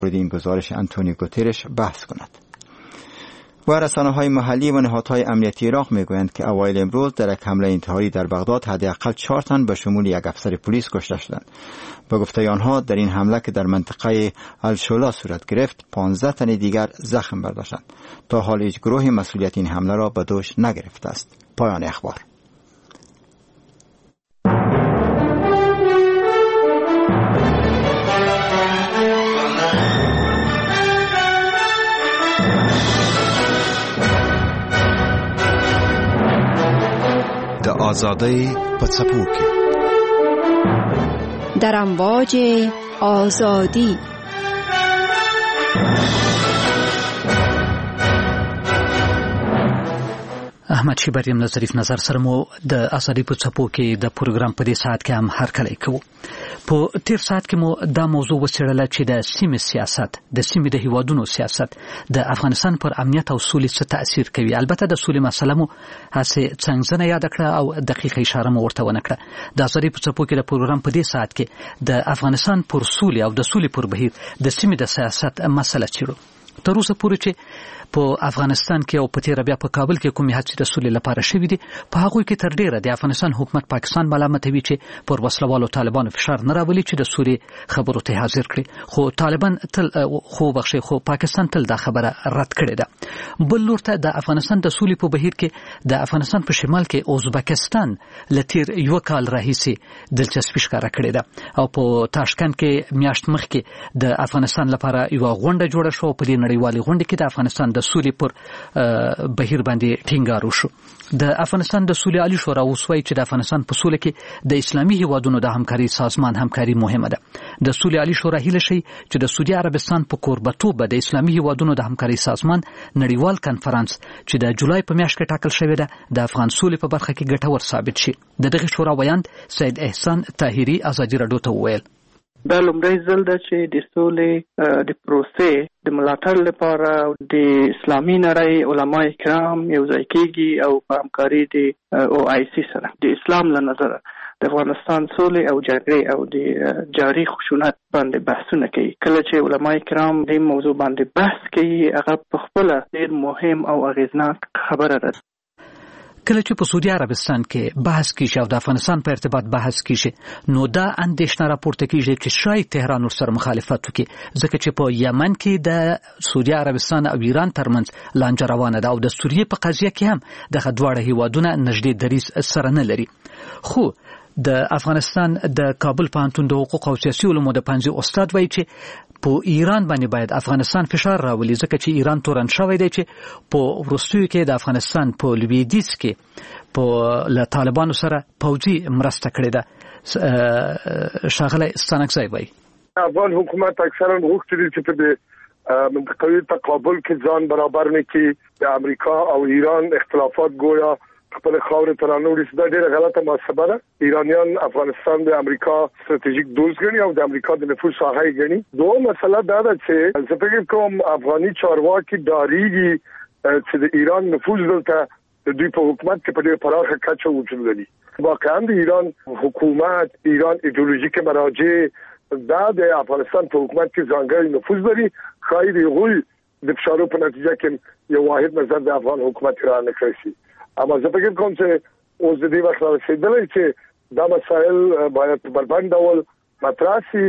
مورد این گزارش آنتونیو گوترش بحث کند. و رسانه‌های محلی و نهادهای امنیتی عراق میگویند که اوایل امروز در یک حمله انتحاری در بغداد حداقل 4 تن به شمول یک افسر پلیس کشته شدند. به گفته آنها در این حمله که در منطقه الشولا صورت گرفت 15 تن دیگر زخم برداشتند. تا حال هیچ گروهی مسئولیت این حمله را به دوش نگرفته است. پایان اخبار. د آزادۍ په څپو کې در امواج آزادی. احمد شیبریم له ظریف نظر سره مو د آزادۍ په څپو کې د پروګرام په دې ساعت کې هم هرکلی کوو. په تیر ساعت کې مو دا موضوع وڅېړله چې د سیمې سیاست، د سیمې د هیوادونو سیاست د افغانستان پر امنیت او سولې څه تأثیر کوي. البته د سولې مسله مو هسې څنګزنه یاد کړه او دقیقه اشاره مو ورته ونه کړه. د آزادۍ په څپو کې د پروګرام په دې ساعت کې د افغانستان پر سولې او د سولې پر بهیر د سیمې د سیاست مسله څېړو. تر اوسه پورې چې په افغانستان کې او په تیر بیا په کابل کې کومې هڅې د سولې لپاره شوې دي، په هغوی کې تر ډیره د افغانستان حکومت پاکستان ملامتوي چې پر وسلوالو طالبانو فشار نه راولي چې د سولې خبرو ته حاضر کړي. خو طالبان تل خو پاکستان تل دا خبره رد کړې ده. بل لور ته د افغانستان د سولې په بهیر کې د افغانستان په شمال کې ازبکستان لتیر یو کال راهیسي دلچسپي ښکاره کړې ده او په تاشکند کې میاشت مخکې د افغانستان لپاره یو غونډه جوړه شو. په دې نړیوالې غونډه کې د افغانستان د سولې پر بهیر باندې ټینګار وشو. د افغانستان د سولې عالی شورا وسوي چې د افغانستان په سولې کې د اسلامي هیوادونو د همکاري سازمان همکاري مهمه ده. د سولې عالی شورا هیله شي چې د سعودي عربستان په کوربتوب د اسلامي هیوادونو د همکاري سازمان نړیوال کنفرانس چې د جولای په میاشت کې ټاکل شوی ده د افغان سولې په برخه کې ګټور ثابت شي. دغه شورا ویاند سید احسان طاهری ازادي رادیو ته وویل دا لومړی ځل ده چې د سولې د پروسې د ملاتړ لپاره د اسلامي نړۍ علما کرام یو ځای کېږي او په همکاري د OIC سره د اسلام له نظره د افغانستان سولې او جګړې او د جاري خشونت باندې بحثونه کوي. کله چې علما کرام د موضوع باندې بحث کوي هغه په خپل ډېر مهم او اغیزناک خبره ده. کله چې په سعودي عربستان کې بحث کیږي او د افغانستان په ارتباط بحث کیږي نو دا اندېښنه راپورته کیږي چې شاید تهران ورسره مخالفت وکړي، ځکه چې په یمن کې د سعودي عربستان او ایران ترمنځ لانجه روانه ده او د سوریې په قضیه کې هم دغه دواړه هیوادونه نږدې دریځ سره نه لري. خو د افغانستان د کابل پوهنتون د حقوق او سیاسي علومو د پوهنځي استاد وایي چې په ایران باندې باید افغانستان فشار راولي، ځکه چې ایران تورن شوی دی چې په وروستیو کې د افغانستان په لویدیځ کې په له طالبانو سره پوځي مرسته کړې ده. ښاغلی ستانکزی وایي افغان حکومت اکثرا غوښتي چې په منطقوي تقابل کې ځان برابر نه کړي. د امریکا او ایران اختلافات گویا خپل خاورې ته رانوړي. دا ډېره غلطه محاسبه ده. ایرانیان افغانستان د امریکا ستراتیژیک دوست ګڼي او د امریکا د نفوذ ساحه یې ګڼي. دوه مسله دا ده چې زه فکر کوم افغاني چارواکي ډاریږي چې د ایران نفوذ دلته د دوی په حکومت کې په ډېر پراخه کچه وجود لري. واقعا د ایران حکومت، ایران ایدئولوژیک مراجع دا د افغانستان په حکومت کې ځانګړی نفوذ لري. ښایي د هغوی د فشارو په نتیجه کې یو واحد نظر د افغان حکومت را نه کړی شي. اما زه فکر کوم چې اوس د دې وخت رسیدلی چې دا مسایل باید په بربند ډول مطرح شي.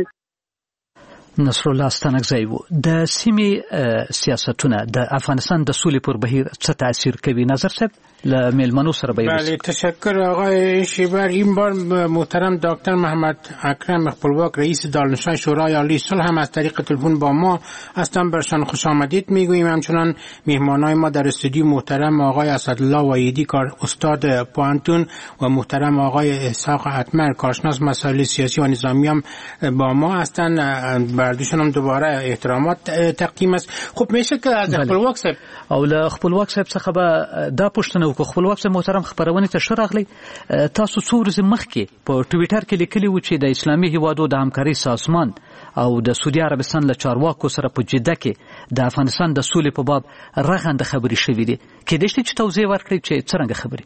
نصر الله ستانکزی و د سیمې سیاستونه د افغانستان د سولې پر بهیر څه تاثیر کوي؟ نظر صاحب له میلمنو سره به بله تشکر آقای شیبر. این بار محترم دکتر محمد اکرم خپلواک رئیس دارالنشان شورای عالی صلح هم از طریق تلفن با ما هستند. برشان خوش آمدید میگوییم. همچنان میهمانای ما در استودیو محترم آقای اسدالله وحیدی کار استاد پوهنتون و محترم آقای اسحاق اتمر کارشناس مسائل سیاسی و نظامی هم با ما هستند. بردوشون هم دوباره احترامات تقدیم است. خب میشه که از خپلواک صاحب او له خپلواک صاحب څخه به دا پوښتنه وکړو. خپلواک صاحب محترم خبرونه ته ښه راغلی. تاسو څو ورځې مخکې په ټویټر کې لیکلي و چې د اسلامي هیوادو د همکاري سازمان او د سعودي عربستان له چارواکو سره په جده کې د افغانستان د سولې په باب رغنده خبرې شوې دي. کېدای شي چې توضیح ورکړئ چې څرنګه خبرې؟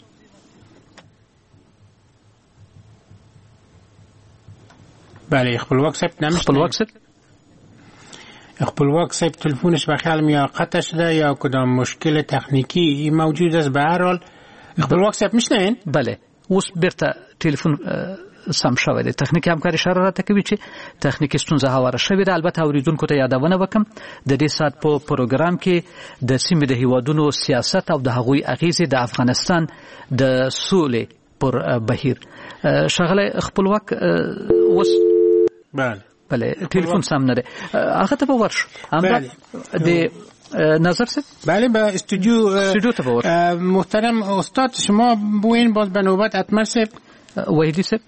بله خپلواک صاحب خپلواک صاحب خپلواک صاحب تلفنش به خیال یا قطع شده یا کدام مشکل تکنیکی موجود است. به هر حال خپلواک صاحب میشنین؟ بله اوس بیرته تلیفون سم شوی دی. تخنیکی همکار اشاره راته کوي چې تخنیکی ستونزه هواره شوې ده. البته اوریدونکو ته یادونه وکم د دې ساعت په پروګرام کې د سیمې د هیوادونو سیاست او د هغوی اغیزې د افغانستان د سولې پر بهیر. شغله خپلواک اوس بله تلیفون سم نه ده هغه ته به ورشو د نظر سے بله به استودیو ته به ورشو. محترم استاد شما بوین باز به نوبت اتمر صاحب وحیدی صاحب.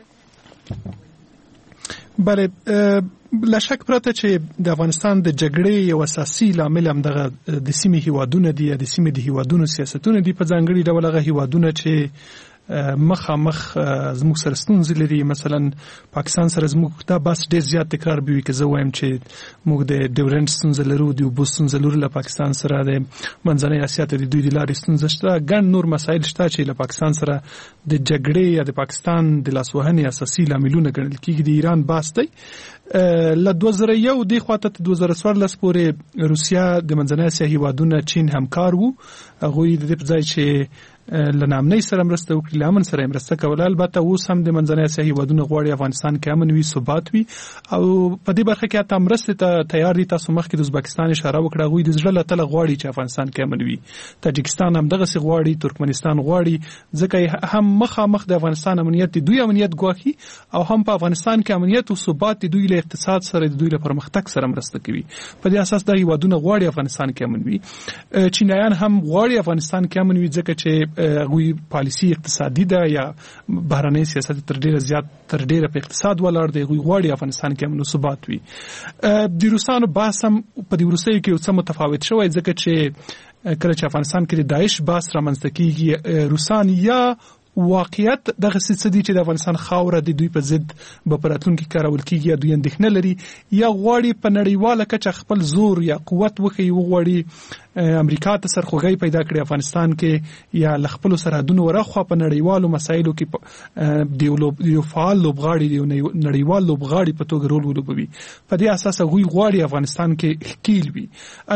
بله لا شک پرته چې د افغانستان د جګړې یو اساسي لامل هم دغه د سیمې هیوادونه دي، د سیمې د هیوادونو سیاستونه دي. په ځانګړي ډول هغه هیوادونه چې مخامخ زموږ سره ستونزې لري، مثلا پاکستان سره زموږ دا بس ډېر زیات تکرار به وي که زه وایم چې موږ د ډیورنډ ستونزه لرو، د اوبو ستونزه لرو له پاکستان سره، د منځنۍ اسیا ته د دوی د لارې ستونزه شته، ګڼ نور مسایل شته چې له پاکستان سره د جګړې یا د پاکستان د لاسوهنې اساسي لاملونه ګڼل کېږي. د ایران بحث دی له 2001 د خواته 2014 پورې روسیا د منځنۍ اسیا هیوادونه چین همکار وو. هغوی د دې په ځای چې لنامنۍ سره مرسته وکړي لامن سره مرسته کوله. البته اوس هم د منځنۍ اسیا هیوادونه غواړي افغانستان کې امن وي، ثبات وي او په دې برخه کې حتی مرسته ته تیار دي. تاسو مخکې د ازبکستان اشاره وکړه، هغوی د زړه له تله غواړي چې افغانستان کې امن وي. تاجکستان هم دغه څه غواړي، ترکمنستان غواړي، ځکه هم مخامخ د افغانستان امنیت دی، دوی امنیت ګواښي او هم په افغانستان کې امنیت او ثبات دوی له اقتصاد سره د دوی له پرمختګ سره مرسته کوي. په دې اساس د هیوادونه غواړي افغانستان کې امن وي. چینایان هم غواړي افغانستان کې امن وي، ځکه چې هغوی پالیسی اقتصادي ده یا بهرنۍ سیاست تر ډیره په اقتصاد ولاړ دی. هغوی غواړي افغانستان کې امن او ثبات وي. د روسانو بحث هم په دې وروستیو کې څه متفاوت شوی، ځکه چې کله چې افغانستان کې د داعش بحث رامنځته کېږي، روسان یا واقعیت دغه څه دي چې د افغانستان خاوره د دوی په ضد به په راتلونکي کارول کېږي، یا دوی اندېښنه لري، یا غواړي په نړیواله کچه خپل زور یا قوت وښیي، وغواړي امریکا ته سرخوږی پیدا کړي افغانستان کې، یا له خپلو سرحدونو ورهاخوا په نړیوالو مسایلو کې د یو فعال لوبغاړي، د یو نړیوال لوبغاړي په توګه رول ولوبوي. په دې اساس هغوی غواړي افغانستان کې ښکیل وي.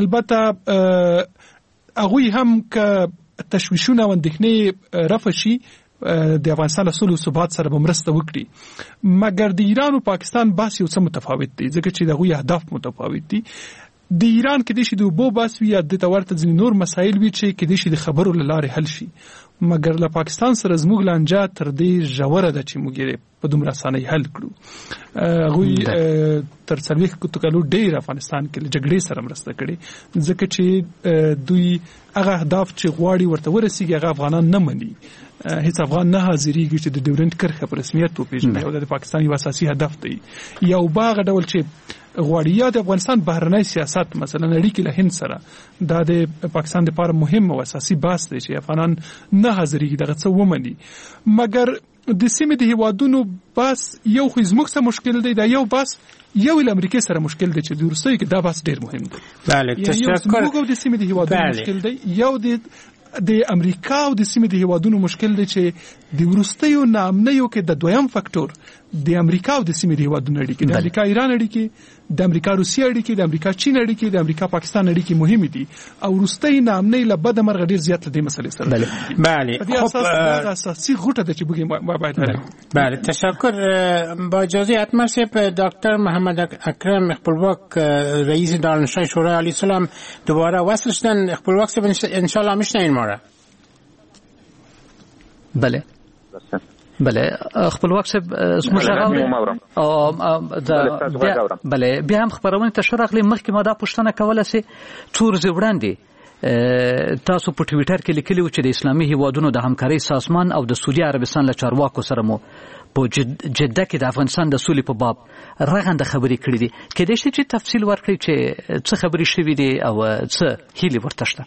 البته هغوی هم که تشویشونه او اندېښنې رفع شي د افغانستان له سولې او ثبات سره به مرسته وکړي، مګر د ایران او پاکستان بحث یو څه متفاوت دی، ځکه چې د هغوی اهداف متفاوت دي. د ایران کېدای شي د اوبو بحث وي یا دته ورته ځینې نور مسایل وي چې کېدای شي د خبرو له لارې حل شي، مګر له پاکستان سره زموږ لانجه تر دې ژوره ده چې موږ یې په دومره اسانۍ حل کړو. هغوی تر 40 کالو ډېر افغانستان کې له جګړې سره مرسته کړې، ځکه چې دوی هغه اهداف چې غواړي ورته ورسیږي هغه افغانان نه مني. هیڅ افغان نه حاضرېږي چې د ډیورنډ کرښه په رسمیت وپېژني او د پاکستان یو اساسي هدف دی. یو باغ ډول چې غواړي یا د افغانستان بهرنی سیاست مثلا اړیکې له هند سره، دا د پاکستان لپاره مهم او اساسي بحث دی چې افغانان نه حاضرېږي دغه څه ومني. مګر د سیمې د هیوادونو بحث یو خو زموږ سره مشکل دی، دا یو بحث یو له امریکا سره مشکل دی چې د وروستیو کې دا بحث ډېر مهم دی. بله تشکر. د سیمې د هیوادونو مشکل دی، یو د امریکا او د سیمې د هیوادونو مشکل دی چې د وروستیو ناامنیو کې د دویم فاکتور د امریکا او د سیمې د هیوادونو اړیکې، د امریکا ایران اړیکې، د امریکا روسیه اړیکې، د امریکا چین اړیکې، د امریکا پاکستان اړیکې مهمې دي او وروستۍ ناامنۍ له بده مرغه ډېر زیات له دې مسلې سره. بله په دې اساس دا اساسي غوټه ده چې موږ باید بله. تشکر. با اجازه اتمر صاحب، دکتر محمد اکرم خپلواک رئیس دانشگاه شورای عالی سلام دوباره وصل شدن. خپلواک صاحب ان شاء الله میشنین ما را؟ بله خپلواک صاحب زموږ بله بیا هم خبرونه ته شرغلی. مخکې ما دا پوښتنه کوله چې څو ورځې وړاندې تاسو په ټویټر کې لیکلي و چې د اسلامي هیوادونو د همکارۍ سازمان او د سعودي عربستان له چارواکو سره مو په جده کې د افغانستان د سولې په باب رغنده خبرې کړې دي. کېدای شي چې تفصیل ورکړئ چې څه خبرې شوي دي او څه هیلې ورته شته؟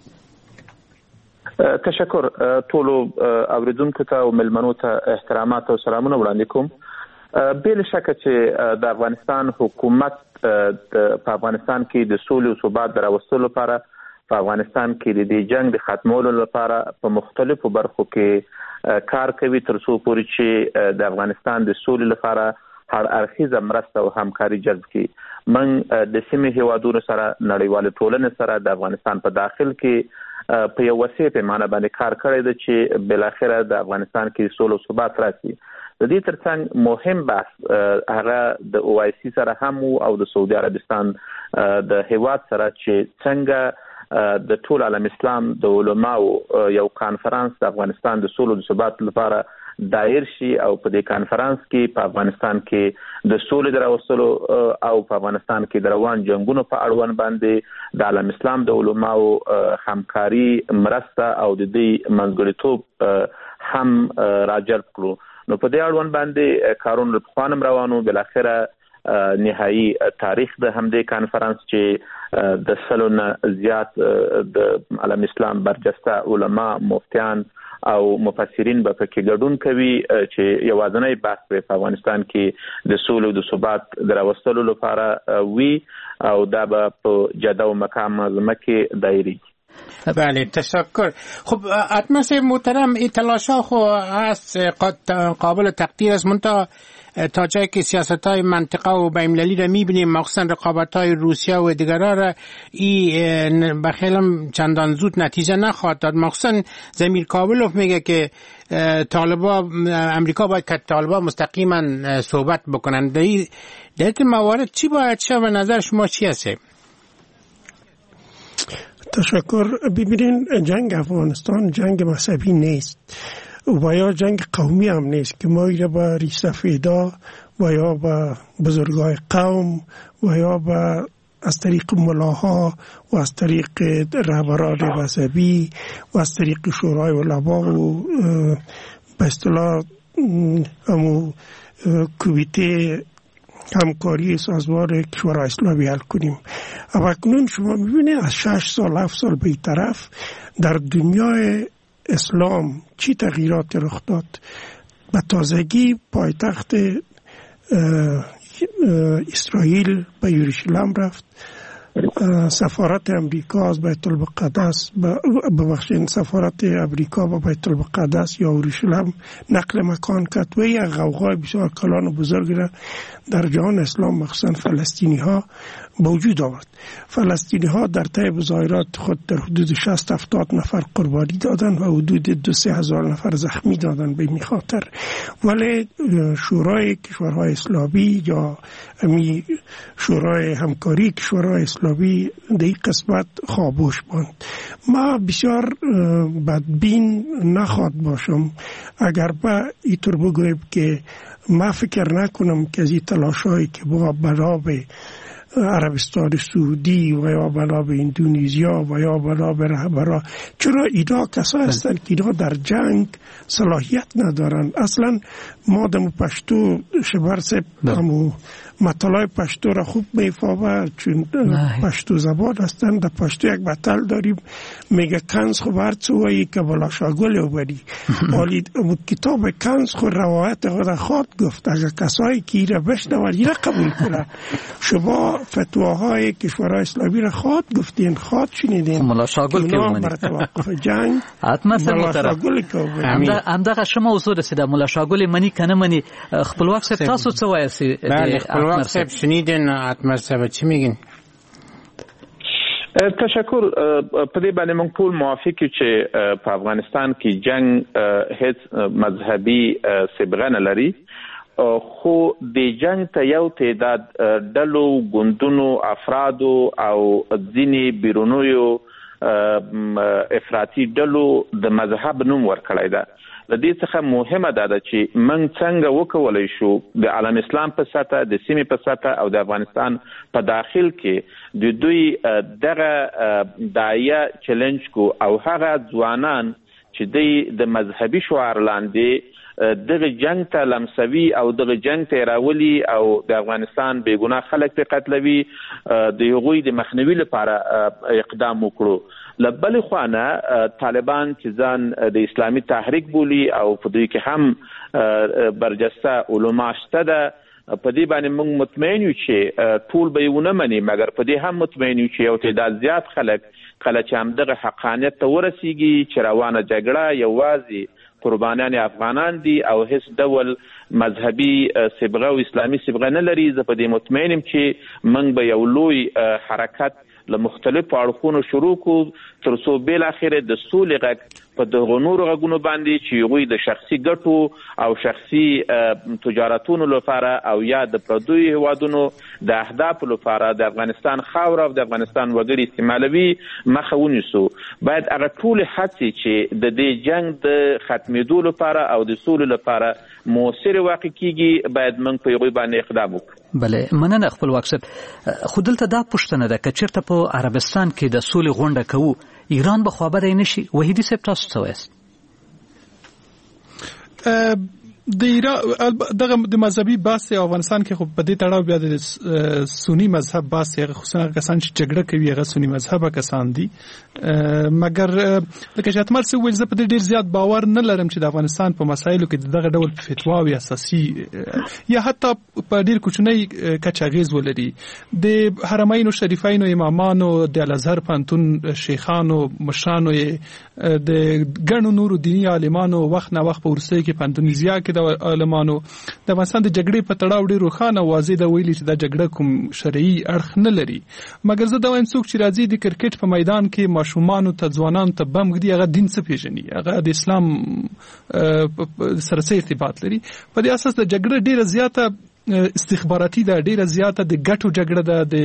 تشکر. ټولو اوریدونکو ته او ملمنو ته احترامات او سلامونه وړاندې کوم. بل شکه چې د افغانستان حکومت په افغانستان کې د سولې او ثبات راوستلو لپاره، په افغانستان کې د دې جنگ د ختمولو لپاره په مختلفو برخو کې کار کوي، تر څو پورې چې د افغانستان د سولې لپاره هر اړخیزه مرسته او همکاري جذب کړي. موږ د سیمې هیوادونو سره نړیوال ټولنې سره د افغانستان په داخل کې په یو وسیع پیمانه باندې کار کړی دی چې بالاخره د افغانستان کې سوله او ثبات راشي. د دې ترڅنګ مهم بحث هغه د OIC سره هم او د سعودي عربستان د هیواد سره چې څنګه د ټول عالم اسلام د علماو یو کانفرنس د افغانستان د سولې او ثبات لپاره دایر شي او په دې کانفرنس کې په افغانستان کې د سولې دراوستلو او په افغانستان کې د روان جنگونو په اړوند باندې د عالم اسلام د علماو همکاري مرسته او د دې منځګړیتوب هم راجلب کړو. نو په دې اړوند باندې کارونه په خوانم روانو. بالاخره نهایی تاریخ د همدې کانفرنس چې د سلونه زیات د عالم اسلام برجسته علما مفتیان او مفسرین به پکې ګډون کوي چې یوازینی بحث په افغانستان کې د سولې او د ثبات دراوستلو لپاره وي او دا به په جده او مکه معظمه کې دایري. بله تشکر. خب اتمس محترم اطلاعات خو هست قابل تقدیر است، منتها تا جایی که سیاست‌های منطقه و بین‌المللی را می‌بینیم مخصوصا رقابت‌های روسیه و دیگرها را این بخیلم چندان زود نتیجه نخواهد داد. مخصوصا زمیر کابلوف میگه که امریکا باید که طالبان مستقیما صحبت بکنن. در این موارد چی باید شه و نظر شما چی هسته؟ تشکر. ببینین جنگ افغانستان جنگ مذهبی نیست و یا جنگ قومی هم نیست که ما ایره با ریش سفیدا و یا با بزرگای قوم و یا با از طریق ملاها و از طریق رهبران مذهبی و از طریق شورای علما و به اصطلاح کمیته همکاری سازمان کشورهای اسلامی حل کنیم. اما اکنون شما میبینید از 6 سال 7 سال به این طرف در دنیای اسلام چی تغییرات رخ داد؟ به تازگی پایتخت اسرائیل به یروشلم رفت، سفارت امریکا از بیت المقدس سفارت امریکا به بیت المقدس یا یروشلم نقل مکان کرد و یک غوغای بسیار کلان و بزرگ را در جهان اسلام مخصوصا فلسطینی ها به وجود آورد. فلسطینی ها در طی مظاهرات خود در حدود 60-70 نفر قربانی دادن و حدود 2-3 هزار نفر زخمی دادن به این خاطر. ولی شورای کشورهای اسلامی یا شورای همکاری کشورهای اسلامی در این قسمت خاموش ماند. ما بسیار بدبین نخواد باشم اگر با اینطور بگویم که ما فکر نکنم که از این تلاشایی که با بنا به عربستان سعودی و یا بنا به اندونزیا و یا بنا به رهبران، چرا اینا کسا هستن که اینا در جنگ صلاحیت ندارن. اصلا ما دم پشتو شبرس همو مطالعه پشتو را خوب میفهمه چون پشتو زبان هستن. در پشتو یک مطل داریم میگه کنز خو برچه وایی که بلا شاگل اوبری ولی کتاب کنز خو روایت خود خواد گفت. اگر کسایی که ایره بشنون ایره قبول کنه. شما فتواهای کشورهای اسلامی را خواد گفتین، خواد شنیدین ملا شاگل که اومدین بر توقف جنگ ملا شاگل که اومدین همدغه شما اوسو رسیده ملا شاگل منی کنه منی خپلواک صاحب تاسو څه وایسي؟ بله خپلواک صاحب شنیدین اتمر صاحب چی میگین؟ تشکر. په دې باندې موږ ټول موافق یو چې په افغانستان کې جنگ هیڅ مذهبي سبغه نه لري، خو د جنگ ته یو تعداد ډلو ګوندونو افرادو او ځینې بیرونیو افراطي ډلو د مذهب نوم ورکړی ده. د دې څخه مهمه ده چې موږ څنګه وکولای شو د عالم اسلام په سطح، د سیمې په سطح او د افغانستان په داخل کې د دوی دغه داعیه چیلنج کو او هغه ځوانان چې د مذهبي شعار لاندې دغه جنگ ته لمسوي او دغه جنگ ته راولي او د افغانستان بیګناه خلک په قتلوي، د هغوی د مخنیوي لپاره اقدام وکړو. لبل خوانه طالبان چې ځان د اسلامي تحریک بولی او په دوی کې هم برجسته علما شته ده. په دې باندې موږ مطمئن یو چې ټول به ونه مني، مګر په دې هم مطمئن یو چې یو تعداد زیات خلک کله چې همدغه حقانیت ته ورسیږي چې روانه جګړه یوازې قربانیان افغانان دي او هیڅ ډول مذهبي صبغه او اسلامي صبغه نه لري. زه په دې مطمئن یم چې موږ به یو لوی حرکت له مختلفو اړخونو شروع کړو تر څو بالاخره د سولې غږ په دغو نورو غږونو باندې چې هغوی د شخصي ګټو او شخصي تجارتونو لپاره او یا د پردیو هیوادونو د اهدافو لپاره د افغانستان خاوره او د افغانستان وګړي استعمالوي مخه ونیسو. باید هغه ټولې هڅې چې د دې جنګ د ختمېدو لپاره او د سولې لپاره مؤثر واقع کیږي باید موږ په هغوی باندې اقدام وکړو. بله مننه خپلواک صاحب. خو دلته دا پوښتنه ده که چېرته په عربستان کې د سولې غونډه کوو ایران به خوابدی نشي؟ وحیدي صاحب تاسو څه وایاست؟ د ایران دغه د مذهبي بحث افغانستان کې خو په دې تړاو بیا د سنی مذهب بحث خصوصا کسان چې جګړه کوي هغه سنی مذهبه کسان دي. مګر لکه چې اتمر څه ویل زه په دې ډیر زیات باور نه لرم چې د افغانستان په مسایلو کې دغه ډول فتواوي اساسي یا حتی په ډیر کوچنی کچ اغیز ولري. د حرمین شریفین او امامانو د الازهر پانتون شیخانو مشرانو د ګڼو نورو دینی عالمانو وخت نه وخت په ورسې کې په اندونیزیا کې د عالمانو د افغانستان د جګړې په تړاو ډېر روښانه واضح دا ویلي چې دا جګړه کوم شرعي اړخ نه لري. مګر زه دا وایم څوک چې راځي د کرکټ په میدان کې ماشومانو ته ځوانانو ته بم ږدي هغه دین څه پیژني، هغه د اسلام سره څه ارتباط لري. په دې اساس د جګړه ډېره زیاته استخباراتي ده، ډیره زیاته د ګټو جګړه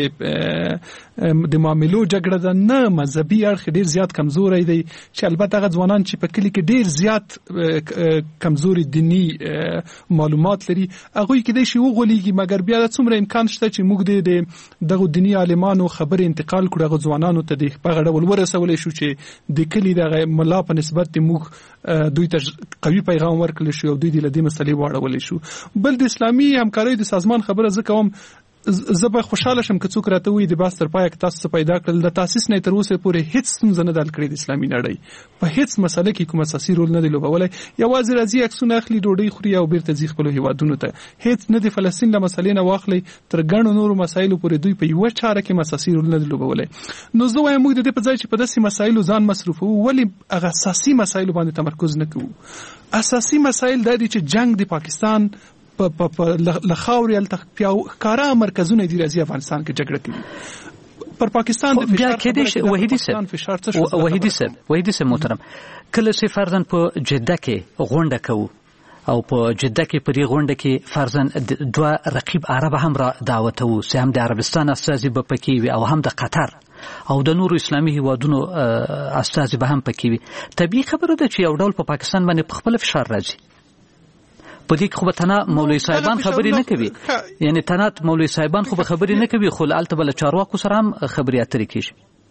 ده، د معاملو جګړه ده، نه مذهبي اړخ ډیر زیات کمزوري دی چې البته هغه ځوانان چې په کلی کې ډیر زیات کمزوري دینی معلومات لري هغه کې د شی وغولېږي. مګر بیا څومره امکان شته چې موږ دغه دینی عالمانو خبره انتقال کړو هغه ځوانانو ته د په غړول ورسولې شو چې د کلی دغه ملا په نسبت موږ دوی ته قوي پیغام ورکړل شو او دوی د لدې مسلې واړولې شو. بل د اسلامي همکارۍ د سازمان خبره زه کوم، زه به خوشاله شم که څوک راته وایي د باس تر پایه تاسو څه پیدا کړل. د تاسیس نه تر اوسه پورې هیڅ ستونزه نه ده حل کړې د اسلامي نړۍ په هیڅ مسله کې کوم اساسي رول نه دی لوبولی. یوازې راځي عکسونه اخلي، ډوډۍ خوري او بیرته ځي خپلو هیوادونو ته. هیڅ نه د فلسطین له مسلې نه واخلي تر ګڼو نورو مسایلو پورې دوی په یوه چاره کې اساسي رول نه دی لوبولی. نو زه وایم موږ د دې په ځای چې په داسې مسایلو ځان مصرفوو ولې هغه اساسي مسایلو باندې تمرکز نه کوو. اساسي مسایل دا دي چې جنگ د پاکستان په لخاوري التخکارا مرکزونه دي راځي افغانستان کې جګړه کوي پر پاکستان د فشار کې وحیدي صاحب محترم کله چې فرضاً په جده کې غونډه کوو او په جده کې په دې غونډه کې فرضاً دوه رقیب عرب هم را دعوتو چې هم د عربستان استازي به پکې وي او هم د قطر او د نورو اسلامي هیوادونو استازي به هم پکې وي. طبیعي خبره ده چې یو ډول په پاکستان باندې په خپل فشار راځي. په دې کې خو به تنه مولوي صاحبان خبرې نه کوي، یعنی تنه مولوي صاحبان خو به خبرې نه کوي، خو هلته به له چارواکو سره هم خبرې اترې کېږي.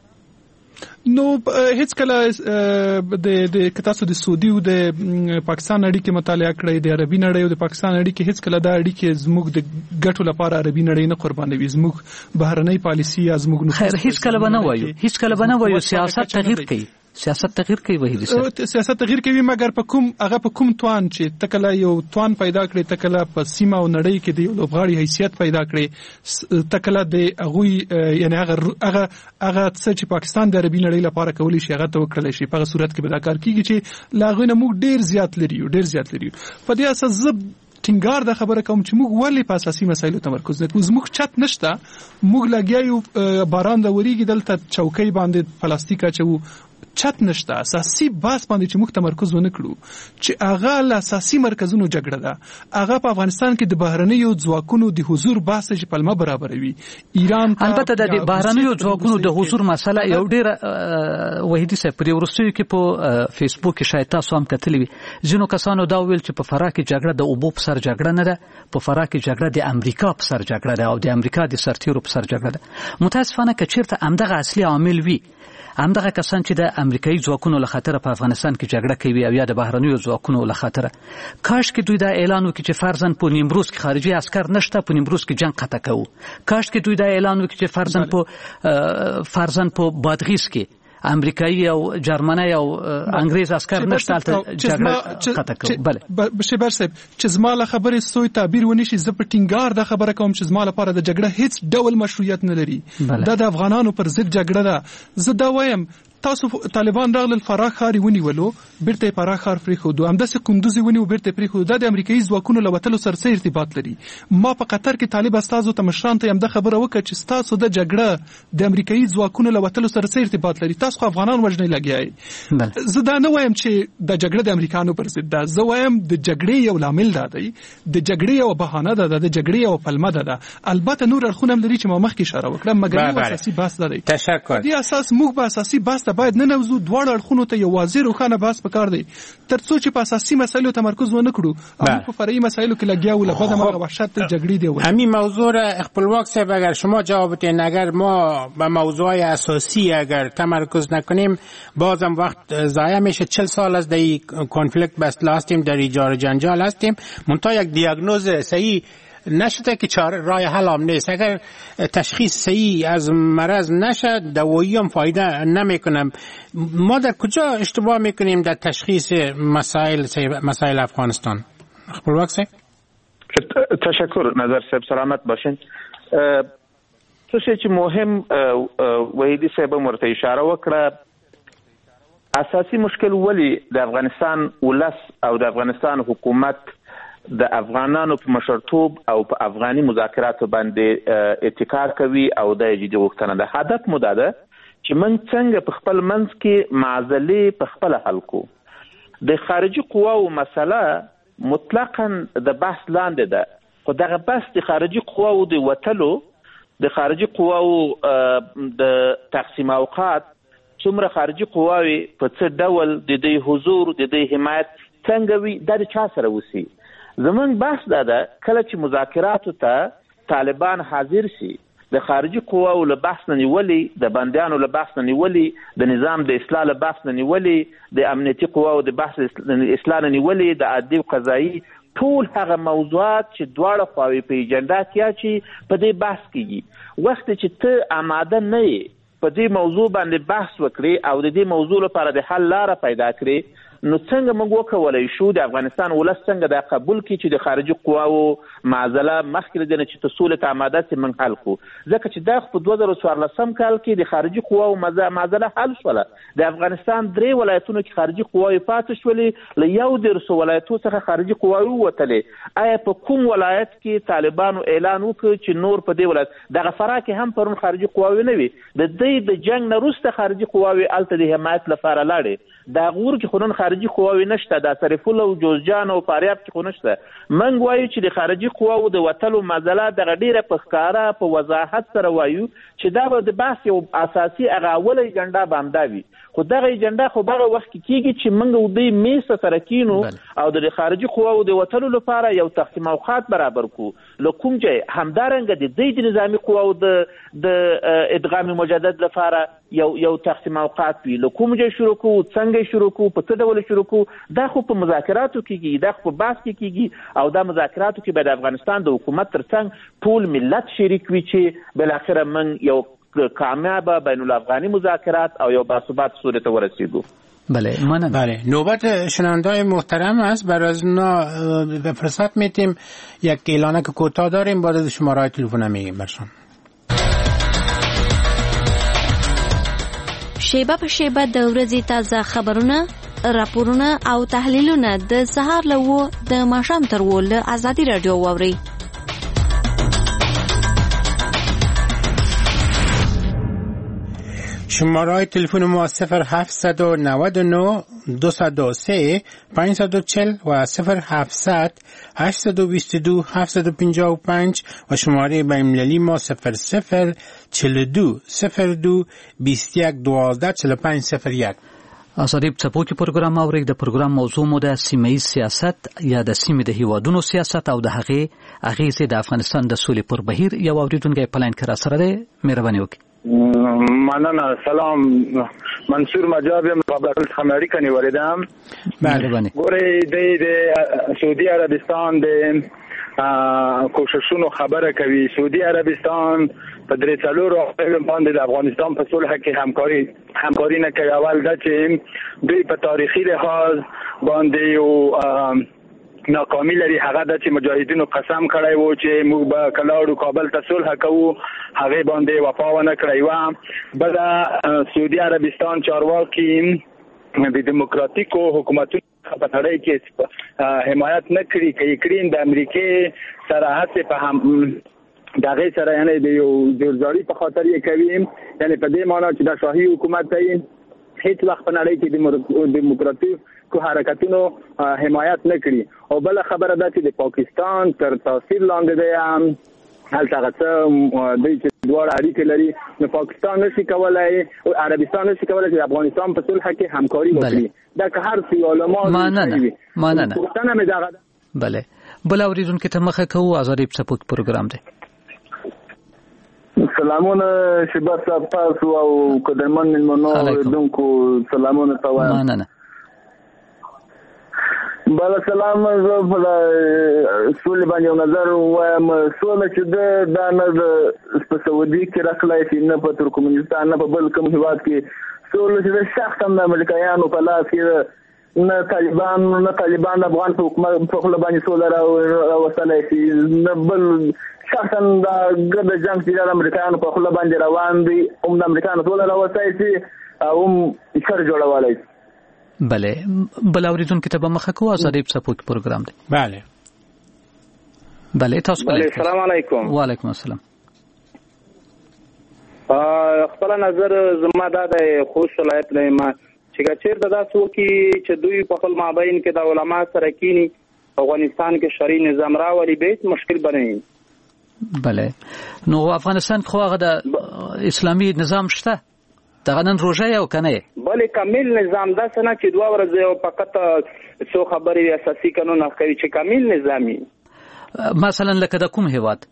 نو هیڅ کله د تاسو د سعودي او د پاکستان اړیکې مطالعه کړئ، د عربي نړۍ او د پاکستان اړیکې هیڅ کله دا اړیکې زموږ د ګټو لپاره عربي نړۍ نه قربانوي. زموږ بهرنۍ پالیسي یا زموږ خیر هیڅ کله به نه وایو سیاست تغییر کوي. سیاست تغییر کوي وحیدي صاحب، سیاست تغییر کوي مګر په کوم توان چې تکله یو توان پیدا کړي، تکله په سیمه او نړۍ کې د یو لوبغاړي حیثیت پیدا کړي، تکله د هغه یعنی هغه څه چې پاکستان د عربي نړۍ لپاره کولی شي هغه ته وکړل شي. په هغه صورت کې به دا کار کیږي چې لاغې نه موږ ډیر زیات لري. په دې اساس زه ټینګار د خبره کوم چې موږ ولې په اساسي مسایلو تمرکز نه کوو. زموږ چت نشته، موږ لګیا یو باران د وریږي دلته چوکۍ باندې پلاستیک اچو، چت نشته. اساسي باس باندې چې موږ تمرکز ونه کړو چې هغه له اساسي مرکزونو جګړه ده، هغه په افغانستان کې د بهرنیو ځواکونو د حضور باس چې پلمه برابروي. ایران البته د بهرنیو ځواکونو د حضور مسله یو ډیره وحیدي صاحب په ورستیو کې په فیسبوک کې شاید تاسو هم کتلی وي، ځینو کسانو دا ویل چې په فراه کې جګړه د اوبو په سر جګړه نه ده، په فراه کې جګړه د امریکا په سر جګړه ده او د امریکا د سرتیرو په سر جګړه ده. متاسفانه که چیرته همدغه اصلي عامل وي، همدغه کسان چې د امریکایي ځواکونو له خاطر په افغانستان کې جګړه کوي او یا د بهرنیو ځواکونو له خاطر، کاش کې دوی دا اعلان وکړي چې فرضاً په نیمروز کې خارجي عسكر نشته، په نیمروز کې جنگ قطع کوو. کاش کې دوی دا اعلان وکړي چې فرضاً په بادغیس کې امریکایي او جرمني او انګريز عسكر نشته جګړه قطع کوي. بله شبر صاحب چې زما له خبرې سوی تعبیر ونی شي، زه په ټینګار د خبره کوم چې زما لپاره د جګړه هیڅ ډول مشروعیت نه لري. دا د افغانانو پر ضد جګړه ده. زه دا وایم تاسو طالبان راغلل فراه ښار ونیولو بیرته فراه ښار پرېښودو همداسې کندوز ونیو بیرته پرېښودو دا د امریکایي ځواکونو له وتلو سره څه ارتباط لري ما په قطر کې طالب استازو ته مشران ته همدا خبره وکړه چې ستاسو د جګړه د امریکایي ځواکونو له وتلو سره څه ارتباط لري تاسو خو افغانان وژنې لګیای زه دا نه وایم چې د جګړه د امریکانو پر ضد ده زه وایم د جګړې یو لامل دا دی د جګړې یو بهانه ده د جګړې یو پلمه ده البته نور اړخونه هم لري چې ما مخکې اشاره وکړه مګر یو اساسي بحث دی تشکر دې اساس موږ په اساسي بحث ته باید نه نوځو دواړو اړخونو ته یو واضح روښانه بحث پکار دی ترڅو چې په اساسي مسایلو تمرکز ونه کړو او په فرعي مسایلو کې لګیا و لبد ما وحشت جګړې دی همین موضوع را خپلواک صاحب اگر شما جواب بدین اگر ما به موضوع اساسی اگر تمرکز نکنیم بازم وقت ضایع میشه 40 سال از در کنفلیکت بس هستیم در ایجاد جنجال هستیم منتها یک دیاگنوز صحیح نشده که راه حل هم نیست اگر تشخیص صحیح از مرض نشه دوایی هم فایده نمیکنه ما در کجا اشتباه میکنیم در تشخیص مسائل افغانستان خپلواک صاحب تشکر نظر صاحب سلامت باشین څه چې مهم وحیدی صاحب مرته اشاره وکړه اساسي مشکل ولی د افغانستان ولس او د افغانستان حکومت د افغانانو په مشرتوب او په افغاني مذاکراتو باندې اتکا کوي او د جدي غوښتنه ده هدف مو ده چې موږ څنګه په خپل منځ کې معضلې په خپل حل کو د خارجي قواو مسله مطلقاً د بحث لاندې ده خو دغه بحث د خارجي قواو د وتلو د خارجي قواو د تقسیم اوقات څومره خارجي قواوي په څه ډول د دې حضور د دې حمایت څنګه وي د چا سره وسی زمون بحث ده کله چې مذاکراتو ته طالبان حاضر شي د خارجي قواو له بحث نه نیولي د بندیانو له بحث نه نیولي د نظام د اصلاح له بحث نه نیولي د امنیتي قواو د بحث اصلاح نه نیولي د عدالت قضایي ټول هغه موضوعات چې دواړه خواوې په ایجنډا کې چې په دې بحث کېږي وخت چې ته آماده نه یې په دې موضوع باندې بحث وکړي او د دې موضوع لپاره د حل لاره پیدا کړي نو څنګه موږ وکولای شو د افغانستان ولس څنګه دا قبول کړي چې د خارجي قواو معضله مخکې د نه چې تسول ته آماده سي من حل کو ځکه چې دا په 2014 کال کې د خارجي قواو معضله حل شوله د افغانستان 3 ولایتونو کې خارجي قواوي پاتې شولې له یو درسو ولایتونو څخه خارجي قواوي وتلې آیا په کوم ولایت کې طالبانو اعلان وکړ چې نور په دې ولایت دغه فرا کې هم پرون خارجي قواوي نه وي د دې د جنگ نه وروسته خارجي قواوي الته د حمایت لپاره لاړې دا غور کې خونن خارجي قواوي نشته د شریف الله او جوزجان او فاریاب کې خو نشته منګ وایو چې د خارجي قواو د وتلو مسله د غډیره په ښکارا په وضاحت سره وایو چې دا د بحث یو اساسي هغه اول ایجنډا باندې وي خو دغه ایجنډا خو هغه وخت کې کیږي چې موږ د میسه سره کینو او د خارجي قواو د وتلو لپاره یو تقسیم اوقات برابر کو لکوم چې همدارنګ د نظامی قواو د ادغام مجدد لپاره یو تقسیم اوقات وی لکوم چې شروع کو څنګه شروع کو په څه ډول شروع کو دا خو په مذاکراتو کېږي دا خو په بحث کې کېږي او دا مذاکراتو کې به د افغانستان د حکومت ترڅنګ ټول ملت شریک وي چې بل اخره من یو کامیاب بین الافغانی مذاکرات او یو باثبات صورت ورسیدو بله منم بله نوبت شنونده‌های محترم است برای از اونا فرصت میتیم یک اعلانک کوتاه داریم بعد از شماره تلفن میگیم برشان شیبه په شیبه د ورځې تازه خبرونه راپورونه او تحلیلونه د سهار له د ماښام تر ول ازادي رادیو واوري شماره تلفن ما 0799 203 540 و 0700 822 755 و شماره بین‌المللی ما 0042 02 21 12 45 01. اساریب څپوکي پروګرام اوري د پروګرام موضوع مو د سیمه‌ای سیاست یا د سیمې د هیوادونو سیاست او د هغې اغیزې د افغانستان د سولې پر بهیر یو اوریدونکی پلان کرا سره ده مهرباني وکړئ. مننه. سلام، منصور مجاب یم، قبل خماری کنی وردم. بله. ګورې د سعودي عربستان د کوششونو خبره کوي. سعودي عربستان په درې څلورو باندې د افغانستان په صلح کې همکاري نه کوي. اول دا چې دوی په تاریخي لحاظ باندې یو ناکامي لري. هغه د چې مجاهدینو قسم کړی وو چې موږ به کلاړو کابل ته صلح کوو، هغه باندې وفا ونه کړی و. بل سعودي عربستان چارواکي د دیموکراتیکو حکومتونو په تړۍ کې حمایت نه کړي، کوي کړي د امریکای سره هڅه په هم دغه سره یعنی د یو جوړجاړي په خاطر یې کوي، یعنی په دې معنی چې د شاهي حکومت دی هیڅ وخت په نړۍ کې د دیموکراتیک حرکتونو حمایت نه کړي. او بل خبره ده چې د پاکستان تر تاثیر لاندې دی هلته هغه څه دوی چې دواړه اړیکې لري، نو پاکستان نشي کولای او عربستان نشي کولای چې افغانستان په صلح کې همکاري وکړي. دا که هر څه علما مننه پوښتنه مې دغه ده. بله بل اوریدونکو ته مخه کوو ازادي سپورت پروګرام دی. سلامونه شباب صاحب تاسو او قدرمن ملمنو دونکو سلامونه توایم. مننه. بل سلام زه په سولې باندې یو نظر وایم. سوله چې دا نه په سعودي کې راغلی شي، نه په ترکمنستان، نه په بل کوم هیواد کې. سوله چې شخصا د امریکایانو په لاس کې نه طالبان افغان په حکومت په خپل باندې سوله راوستلی شي، نه بل شخصا دا ګرد جنگ چې د امریکایانو په خپل باندې روان دي هم د امریکایانو سوله راوستلی شي او هم شر جوړولی شي. بله بل اوریدونکو ته به مخه کوو ازادي سپورت پروګرام دی. بله تاسو بله. السلام علیکم. وعلیکم السلام. خپل نظر زما دا د خوست ولایت نه ما چې چیرته دا څوک چې دوی په خپل مابین کې د علما سره کینی افغانستان کې شرعي نظام راولي به مشکل بنئ. بله نو افغانستان خو هغه د اسلامي نظام شته دغه نن روژه یو کنه بلې کامل نظام دا څنګه چې دوه ورځې او فقط څو خبرې اساسي قانون کوي چې کامل نظامي مثلا لکه د کوم هیواد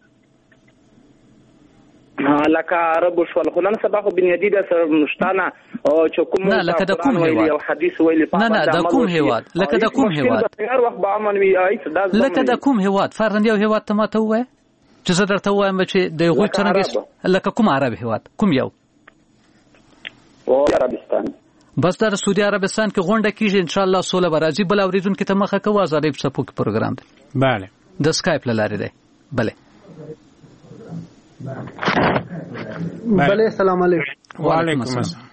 لکه عرب شول خو نن سبا خو بنیادی د مشتانه او چې کوم نه لکه د کوم هیواد او حدیث ویلي نه د کوم هیواد لکه د کوم هیواد هر وخت به امن وي لکه د کوم هیواد فرضاً یو هیواد ته ماته وای چې زه درته وایم چې د یو څنګه لکه کوم عرب هیواد کوم یو او عربستان بس در سعودي عربستان کې غونډه کیږي ان شاء الله سوله برازي بل اوریدونکو ته مخه کوو ازادي سپورت پروګرام دی. بله د سکایپ لاره دی. بله بله السلام علیکم. وعلیکم السلام.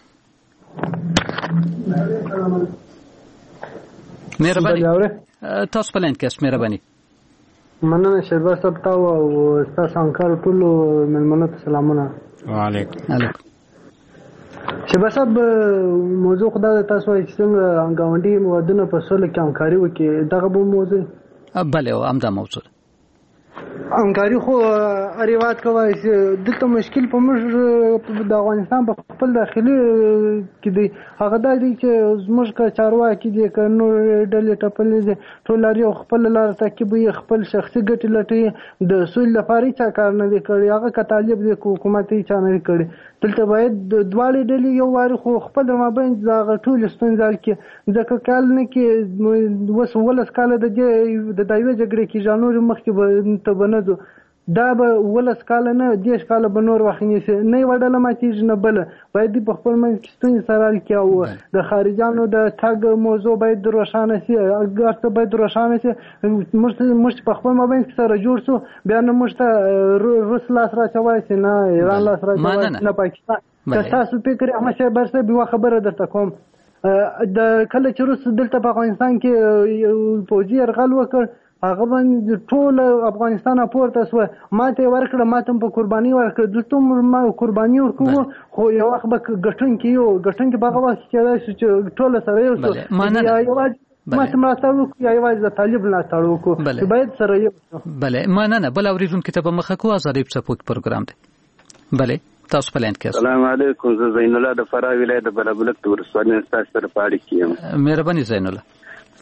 مهرباني تاسو په لاین کې مهرباني مننه شهباز صاحب تاسو او تاسو انکار ټول ملمنو ته سلامونه. وعلیکم شهباز صاحب موضوع خدای تاسو یې څنګه غونډي مودونه په سولې کې همکاري وکړي دغه به موضوع بله او همدا موضوع همکاري خو اړیوات کوي چې دلته مشکل په موږ د افغانستان په خپل داخلي کې دی هغه دا دی چې زموږ کا چارواکي دي که نور ډلې ټپلې دي ټول لري خپل لار تعقیب خپل شخصي ګټې لټي د سولې لپاره چې کار نه دی کړی هغه که طالب دی حکومت یې چا نه کړی دلته باید دواړه ډلې یو واري خو خپل مابین دغه ټول ستونزې کې ځکه کال نه کې وس ولس کال د دایوه جګړې کې جانوري مخکې ته بنه دا به ولس کال نه دیش کال به نور وخت نیسي نه وړل ماتیږي نه بل باید په خپل منځ کې ستونزې سره کې او د خارجانو د تګ موضوع باید روښانه شي اگر څه باید روښانه شي موږ په خپل مابین کې سره جوړ شو بیا نه موږ ته روس لاس راچوي چې نه ایران لاس راچوي نه پاکستان که تاسو فکر احمد شاه برسه به خبره درته کوم د کله چې روس دلته په افغانستان کې پوځي یرغل وکړ هغه باندې ټول افغانستان پورته شو ماته ورکړه ماته په قرباني ورکړه دلته ما قرباني ورکوه خو یو وخت به ګټون کې هغه وخت چې ټول سره یو څه ماته ملاتړ وکړي یوازې د طالب ملاتړ وکړو باید سره یو بله مننه بل اوریدونکو ته به مخه کوو ازادي سپورت پروګرام دی. بله تاسو په لاین کې السلام علیکم زه زین الله د فراه ولایت د بلبلک ورسوانه تاسو سره پاړی کیم. مهرباني زین الله.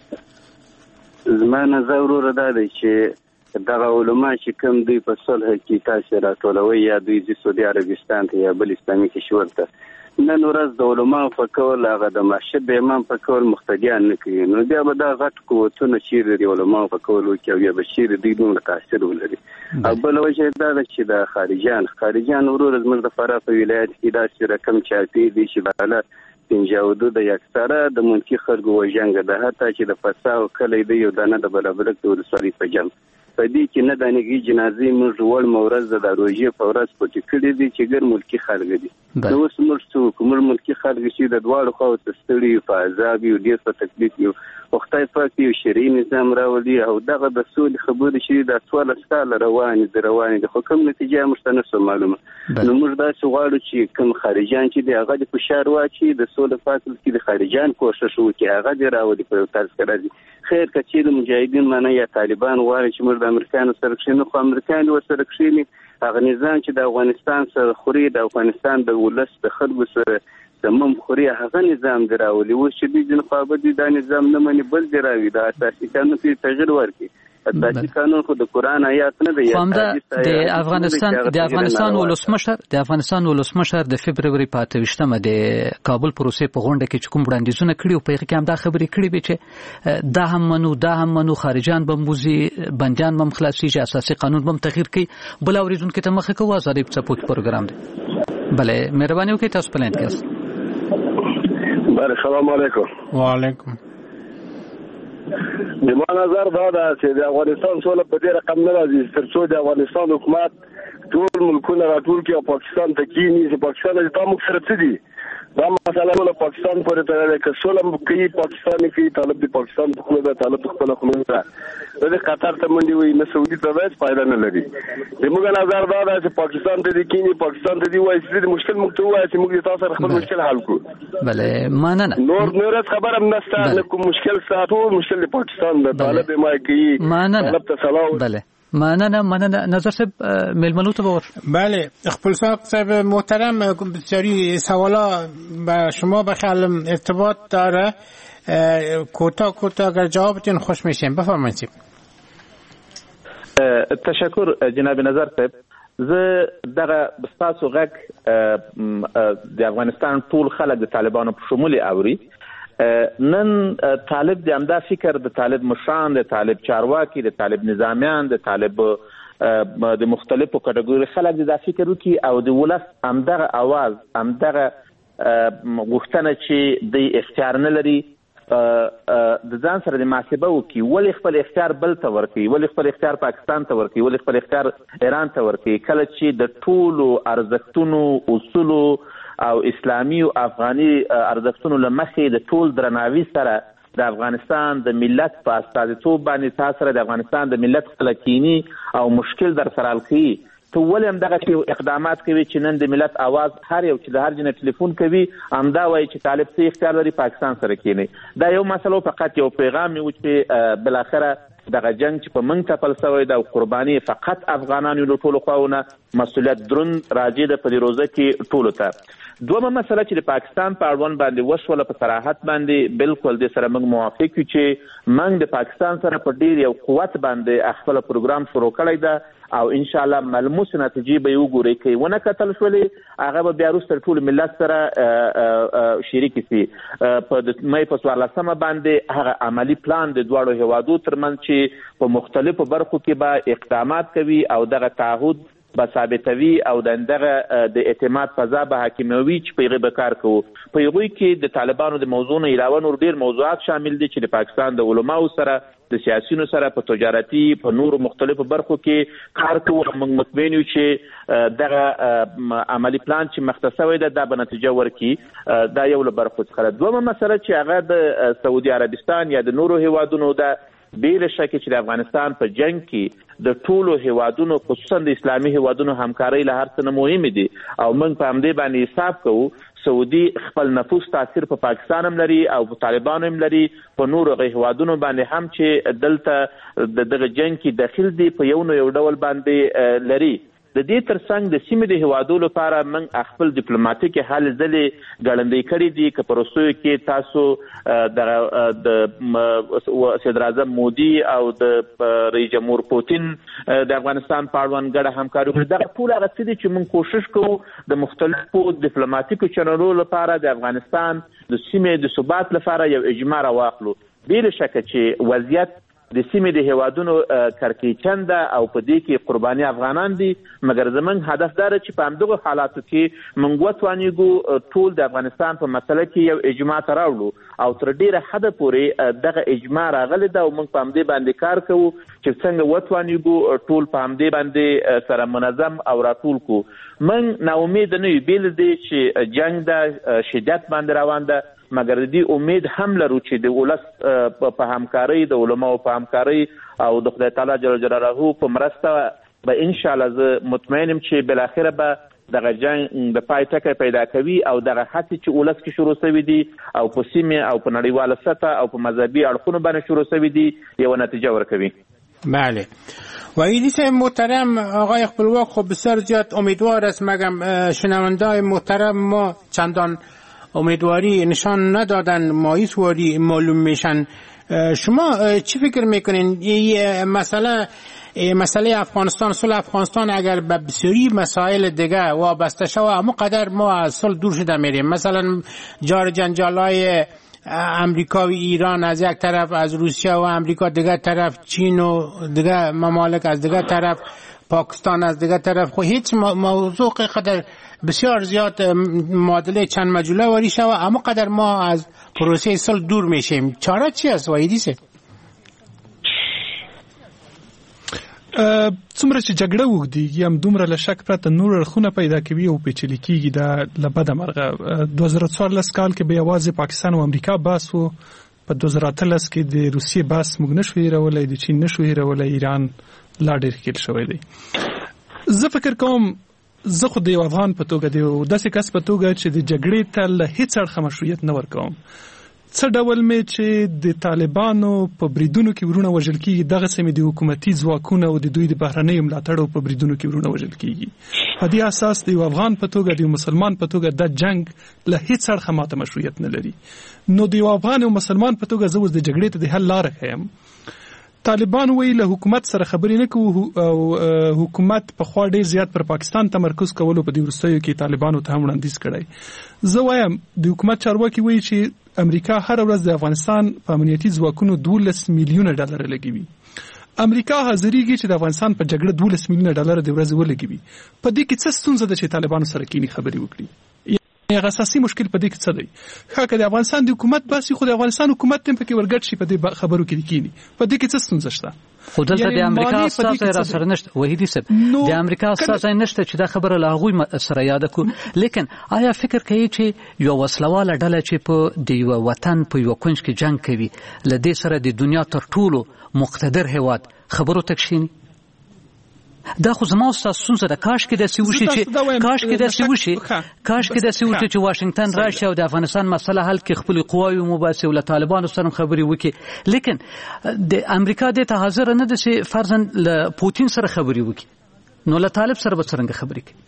زما نظر وروره دا دی چې دغه علما چې کوم دوی په صلح کې تاسو راټولوي یا دوی د سعودي عربستان ته یا بل اسلامي کشور ته نن ورځ د علما په کول هغه د مسجد د امام په کول مقتدیان نه کوي نو بیا به دا غټ قوتونه چې د علما په کول وکړي یا بشیر دوی دومره تاثیر ولري. او بل وجه دا ده چې د خارجان وروره زموږ د فراه په ولایت کې داسې رقم چاپی دي چې بالا پنځاودو د یکسره د منکی خلکو وژنګ ده حتی چې د فساو کلی دی یو دانه د بلابلک د ولسوالۍ په جنګ په دې کې نه دانګي جنازې موږ ول مورز د روزي په ورځ پټ کړی دي چې ګر ملکی خلک دي نو اوس موږ څو کوم ملکی خلک چې د دواړو خو تستړي په عذاب یو ډیر په تکلیف یو وختای پاتې یو شری نظام راولي او دغه د سولې خبرې چې د سوال سکاله رواني د حکم نتیجه مشتنه معلومه نو موږ دا غواړو چې کوم خارجيان چې د هغه د فشار واچي د سولې فاصل کې د خارجيان کوشش وکړي هغه د راولي په طرز کې خیر کچې د مجاهدین معنی یا طالبان وایي چې موږ د امریکایانو سره کښینو خو امریکایان ورسره کښیني هغه نظام چې د افغانستان سره خوري د افغانستان د ولس د خلکو سره زموږ خوري هغه نظام دراولي و چې د جنخوابه دي دا نظام نه مني بل دراوي د اساسي قانون کې تغیر ورکړي اساسي قانون خو د قران آیات نه دی د افغانستان ولسمشر د فبرवरी په 28مه د کابل پروسې په غونډه کې کوم وړاندیزونه کړي او په کې هم دا خبرې کړي به چې دا هم منو خارجيان بموزي بنديان بم خلاصي چې اساسي قانون بم تغیر کړي بل اوریدونکو ته مخه کوه آزادی په څپو کې پروګرام دی بله مهرباني وکړئ تاسو پلان کړئ السلام علیکم وعلیکم د ما نظر دا ده چې د افغانستان سوله په دې رقم نه راځي ترڅو د افغانستان حکومت ټول ملکونه راټول کړي او پاکستان ته کینی چې پاکستان د تاسو سره څه دي دا مسله له پاکستان پورې تړلې ده چې سوله کوي پاکستان کې طالب د پاکستان په خپل د طالب خپل خپل د قطر ته منډي وي نه سعودي ته وایي فائدہ نه لري د موږ نظر دا ده چې پاکستان ته د کینی پاکستان ته دی وایي چې مشکل مکتوب وایي چې موږ تاسو سره خپل مشکل حل کړو بله ماننه نور خبره نشته کوم مشکل ساتو مشکل د پاکستان د طالب ما کوي طالب ته سلام بله مننه نظر صاحب ملمنو ته باور بله خپل صاحب محترم بسیاری سوالا با شما بخیالم ارتباط داره کوتاه اگر جوابتون خوش میشیم بفرمایید تشکر جناب نظر صاحب زه دغه بستاسو غږ د افغانستان ټول خلک د طالبانو په شمول اوري نن طالب د امدا فکر د طالب مشران د طالب چارواکي د طالب نظامیان د طالب د مختلفو کټګوري خلک د فکر وکي او د ولس امدغه आवाज امدغه غوښتنه چې د اختیار نه لري د ځان سره د محاسبه وکي ولې خپل اختیار بل ته ورکي ولې خپل اختیار پاکستان ته ورکي ولې خپل اختیار ایران ته ورکي کله چې د ټولو ارزښتونو اصولو او اسلامي او افغاني ارزښتونو لمخې د ټول درناوي سره د افغانستان د ملت په استازیتوب باندې تاسو سره د افغانستان د ملت خلکینی او مشکل در سره الخي ته ولې هم دغه اقدامات کوي چې نن د ملت आवाज هر یو چې د هر جن ټلیفون کوي امدا وایي چې طالب څه اختیار لري پاکستان سره کینی دا یو مسله فقط یو پیغام یو چې بل اخره دغه جنگ چې په منځ تپل شوی د قرباني فقط افغانانو له ټولو خواونه مسؤلیت دروند راځي د پریروزه کې ټولو ته دومره مسله چې د پاکستان په اړوند باندې وشوله په صراحت باندې بالکل د سره موږ موافق یو چې موږ د پاکستان سره په ډیر یو قوت باندې خپل پروګرام شروع کړی ده او ان شاء الله ملموس نتیجې به وګوري کې ونه کتل شولې هغه به بیا وروسته ټول ملت سره شریک شي په د مې په 14 باندې هغه عملی پلان د دواړو هوادو ترمنځ چې په مختلفو برخو کې به اقدامات کوي او دغه تعهد به ثابتوي او دغه د اعتماد فضا به حاکموي چې پیغه به کار کوو په یوه کې د طالبانو د موضوع نه علاوه نور ډیر موضوعات شامل دي چې د پاکستان د علماو سره د سیاسيونو سره په تجارتي په نور مختلفو برخو کې کار کوو موږ مطمئن یو چې دغه عملی پلان چې مختصوي ده د نتیجه ورکي دا یو له برخو څخه دومره مسله چې هغه د سعودي عربستان یا د نورو هیوادونو د بیل شک چې د افغانستان په جنگ کې د ټولو هیوادونو خصوصا د اسلامي هیوادونو همکاري له هر څه مهمه دي او موږ په همدې باندې حساب کوو سعودي خپل نفوذ تاثیر په پاکستان هم لري او په طالبانو هم لري په نورو هیوادونو باندې هم چې دلته دغه جنگ کې داخل دي په یو ډول باندې لري د دې ترڅنګ د سیمې د هوادو لپاره موږ خپل ډیپلوماټیک حل ځلې ګړندې کړې دي چې په روسیې کې تاسو د صدر اعظم مودي او د رئیس جمهور پوتین د افغانستان په اړوند ګډه همکاري کوي دا ټول هغه څه دي چې موږ کوشش کوو د مختلفو ډیپلوماټیکو چینلونو لپاره د افغانستان د سیمې د ثبات لپاره یو اجماع راوخلو بل شک چې وضعیت د سیمې د هیوادونو کړکېچن ده او په دې کې قرباني افغانان دي، مګر زموږ هدف دا دی چې په همدغه حالاتو کې موږ وتوانیږو ټول د افغانستان په مسله کې یو اجماع ته راوړو او تر ډیره حده پورې دغه اجماع راغلی ده او موږ په همدې باندې کار کوو چې څنګه وتوانیږو ټول په همدې باندې سره منظم او راټول کړو. موږ ناامید نه یو، بې له دې چې جنګ ده شدت باندې روان ده، مګر دې امید هم لرو چې د ولس په همکارۍ، د علماو په همکارۍ او د خدای تعالی جل جلاله په مرسته به ان شاء الله زه مطمئنم چې بالاخره به دغه جنگ د پای ټکی پیدا کوي او دغه هڅې چې ولس کې شروع شوي دي او په سیمه او په نړیواله سطح او په مذهبي اړخونو باندې شروع شوي دي یو نتیجه ورکوي. بله. وحیدی صاحب محترم، آقای خپلواک خب بسیار زیاد امیدوار است، مگم شنونده‌های محترم ما چندان امیدواری نشان ندادن، مایوسواری معلوم میشن. شما چی فکر میکنین مسئله افغانستان، صلح افغانستان اگر به بسیاری مسائل دیگه وابسته شود اما قدر ما از صلح دور شده میریم؟ مثلا جار جنجالای امریکا و ایران از یک طرف، از روسیه و امریکا دیگه طرف، چین و دیگه ممالک از دیگه طرف، پاکستان از دیگه طرف، خب هیچ موضوع قدر بسیار زیاد معادله چند مجوله واری شود اما قدر ما از پروسه صلح دور میشیم. چاره چی است وحیدی صاحب؟ څومره چې جګړه وګړي هم دومره له شک پرته نور اړخونه پیدا کوي او پیچلې کیږي. دا له بده مرغه 2014 کال کې به یوازې پاکستان او امریکا بحث وو، په 2013 کې د روسیې بحث موږ نشو هیرولای، د چین نشو هیرولای، ایران لا ډېر ښکېل شوی دی. زه فکر کوم زه خو د یو افغان په توګه، د یو داسې کس په توګه چې د جګړې ته له هیڅ اړخه مشروعیت نه ورکوم، څه ډول مې چې د طالبانو په بریدونو کې ورونه وژل کیږي، دغه سیمې د حکومتي ځواکونو او د دوی د بهرنیو ملاتړو په بریدونو کې ورونه وژل کیږي. په دې اساس د یو افغان په توګه، د یو مسلمان په توګه د جنگ له هیڅ اړخه ماته مشروعیت نه لري. نو د یو افغان او مسلمان په توګه زه اوس د جګړې ته د حل لاره ښیم. طالبان وی له حکومت سره خبرې نه کوو او حکومت په خوا ډیر زیات پر پاکستان تمرکز کولو په دې وروستیو کې طالبانو ته هم وړاندیز کړی. زه وایم د حکومت چارواکي وایي چې امریکا هر ورځ د افغانستان په امنیتي ځواکونو 12 میلیونه ډالر لګوي. امریکا حاضرېږي چې د افغانستان په جګړه 12 میلیونه ډالر د ورځې ولګوي. په دې کې څه ستونزه ده چې طالبانو سره کینی خبرې وکړي؟ هغه اساسي مشکل په دې کې څه دی؟ خاکه د افغانستان د حکومت باسي، خو د افغانستان حکومت تم پکې ورګټ شي په دې خبرو کې کینی. په دې کې څه ستونزه شته؟ خو دلته د امریکا اساس را سره نشته وحیدی صاحب، د امریکا اساس نشته چې دا خبره له هغوی سره یاد کو. لیکن آیا فکر کوي چې یو وسلواله ډله چې په د یو وطن په یو کونج کې جنگ کوي له دې سره د دنیا تر ټولو مقتدر هیواد خبرو تکشینی؟ دا خو زما استاد ستونزه ده. کاش کې داسې وشي چې چې واشنگټن راشي او د افغانستان مسله حل کړي، خپل قواوې مباسي او له طالبانو سره خبرې وکړي. لیکن د امریکا دې ته حاضر نه ده چې فرضاً له پوتین سره خبرې وکړي، نو له طالب سره به څرنګه خبرې کوي؟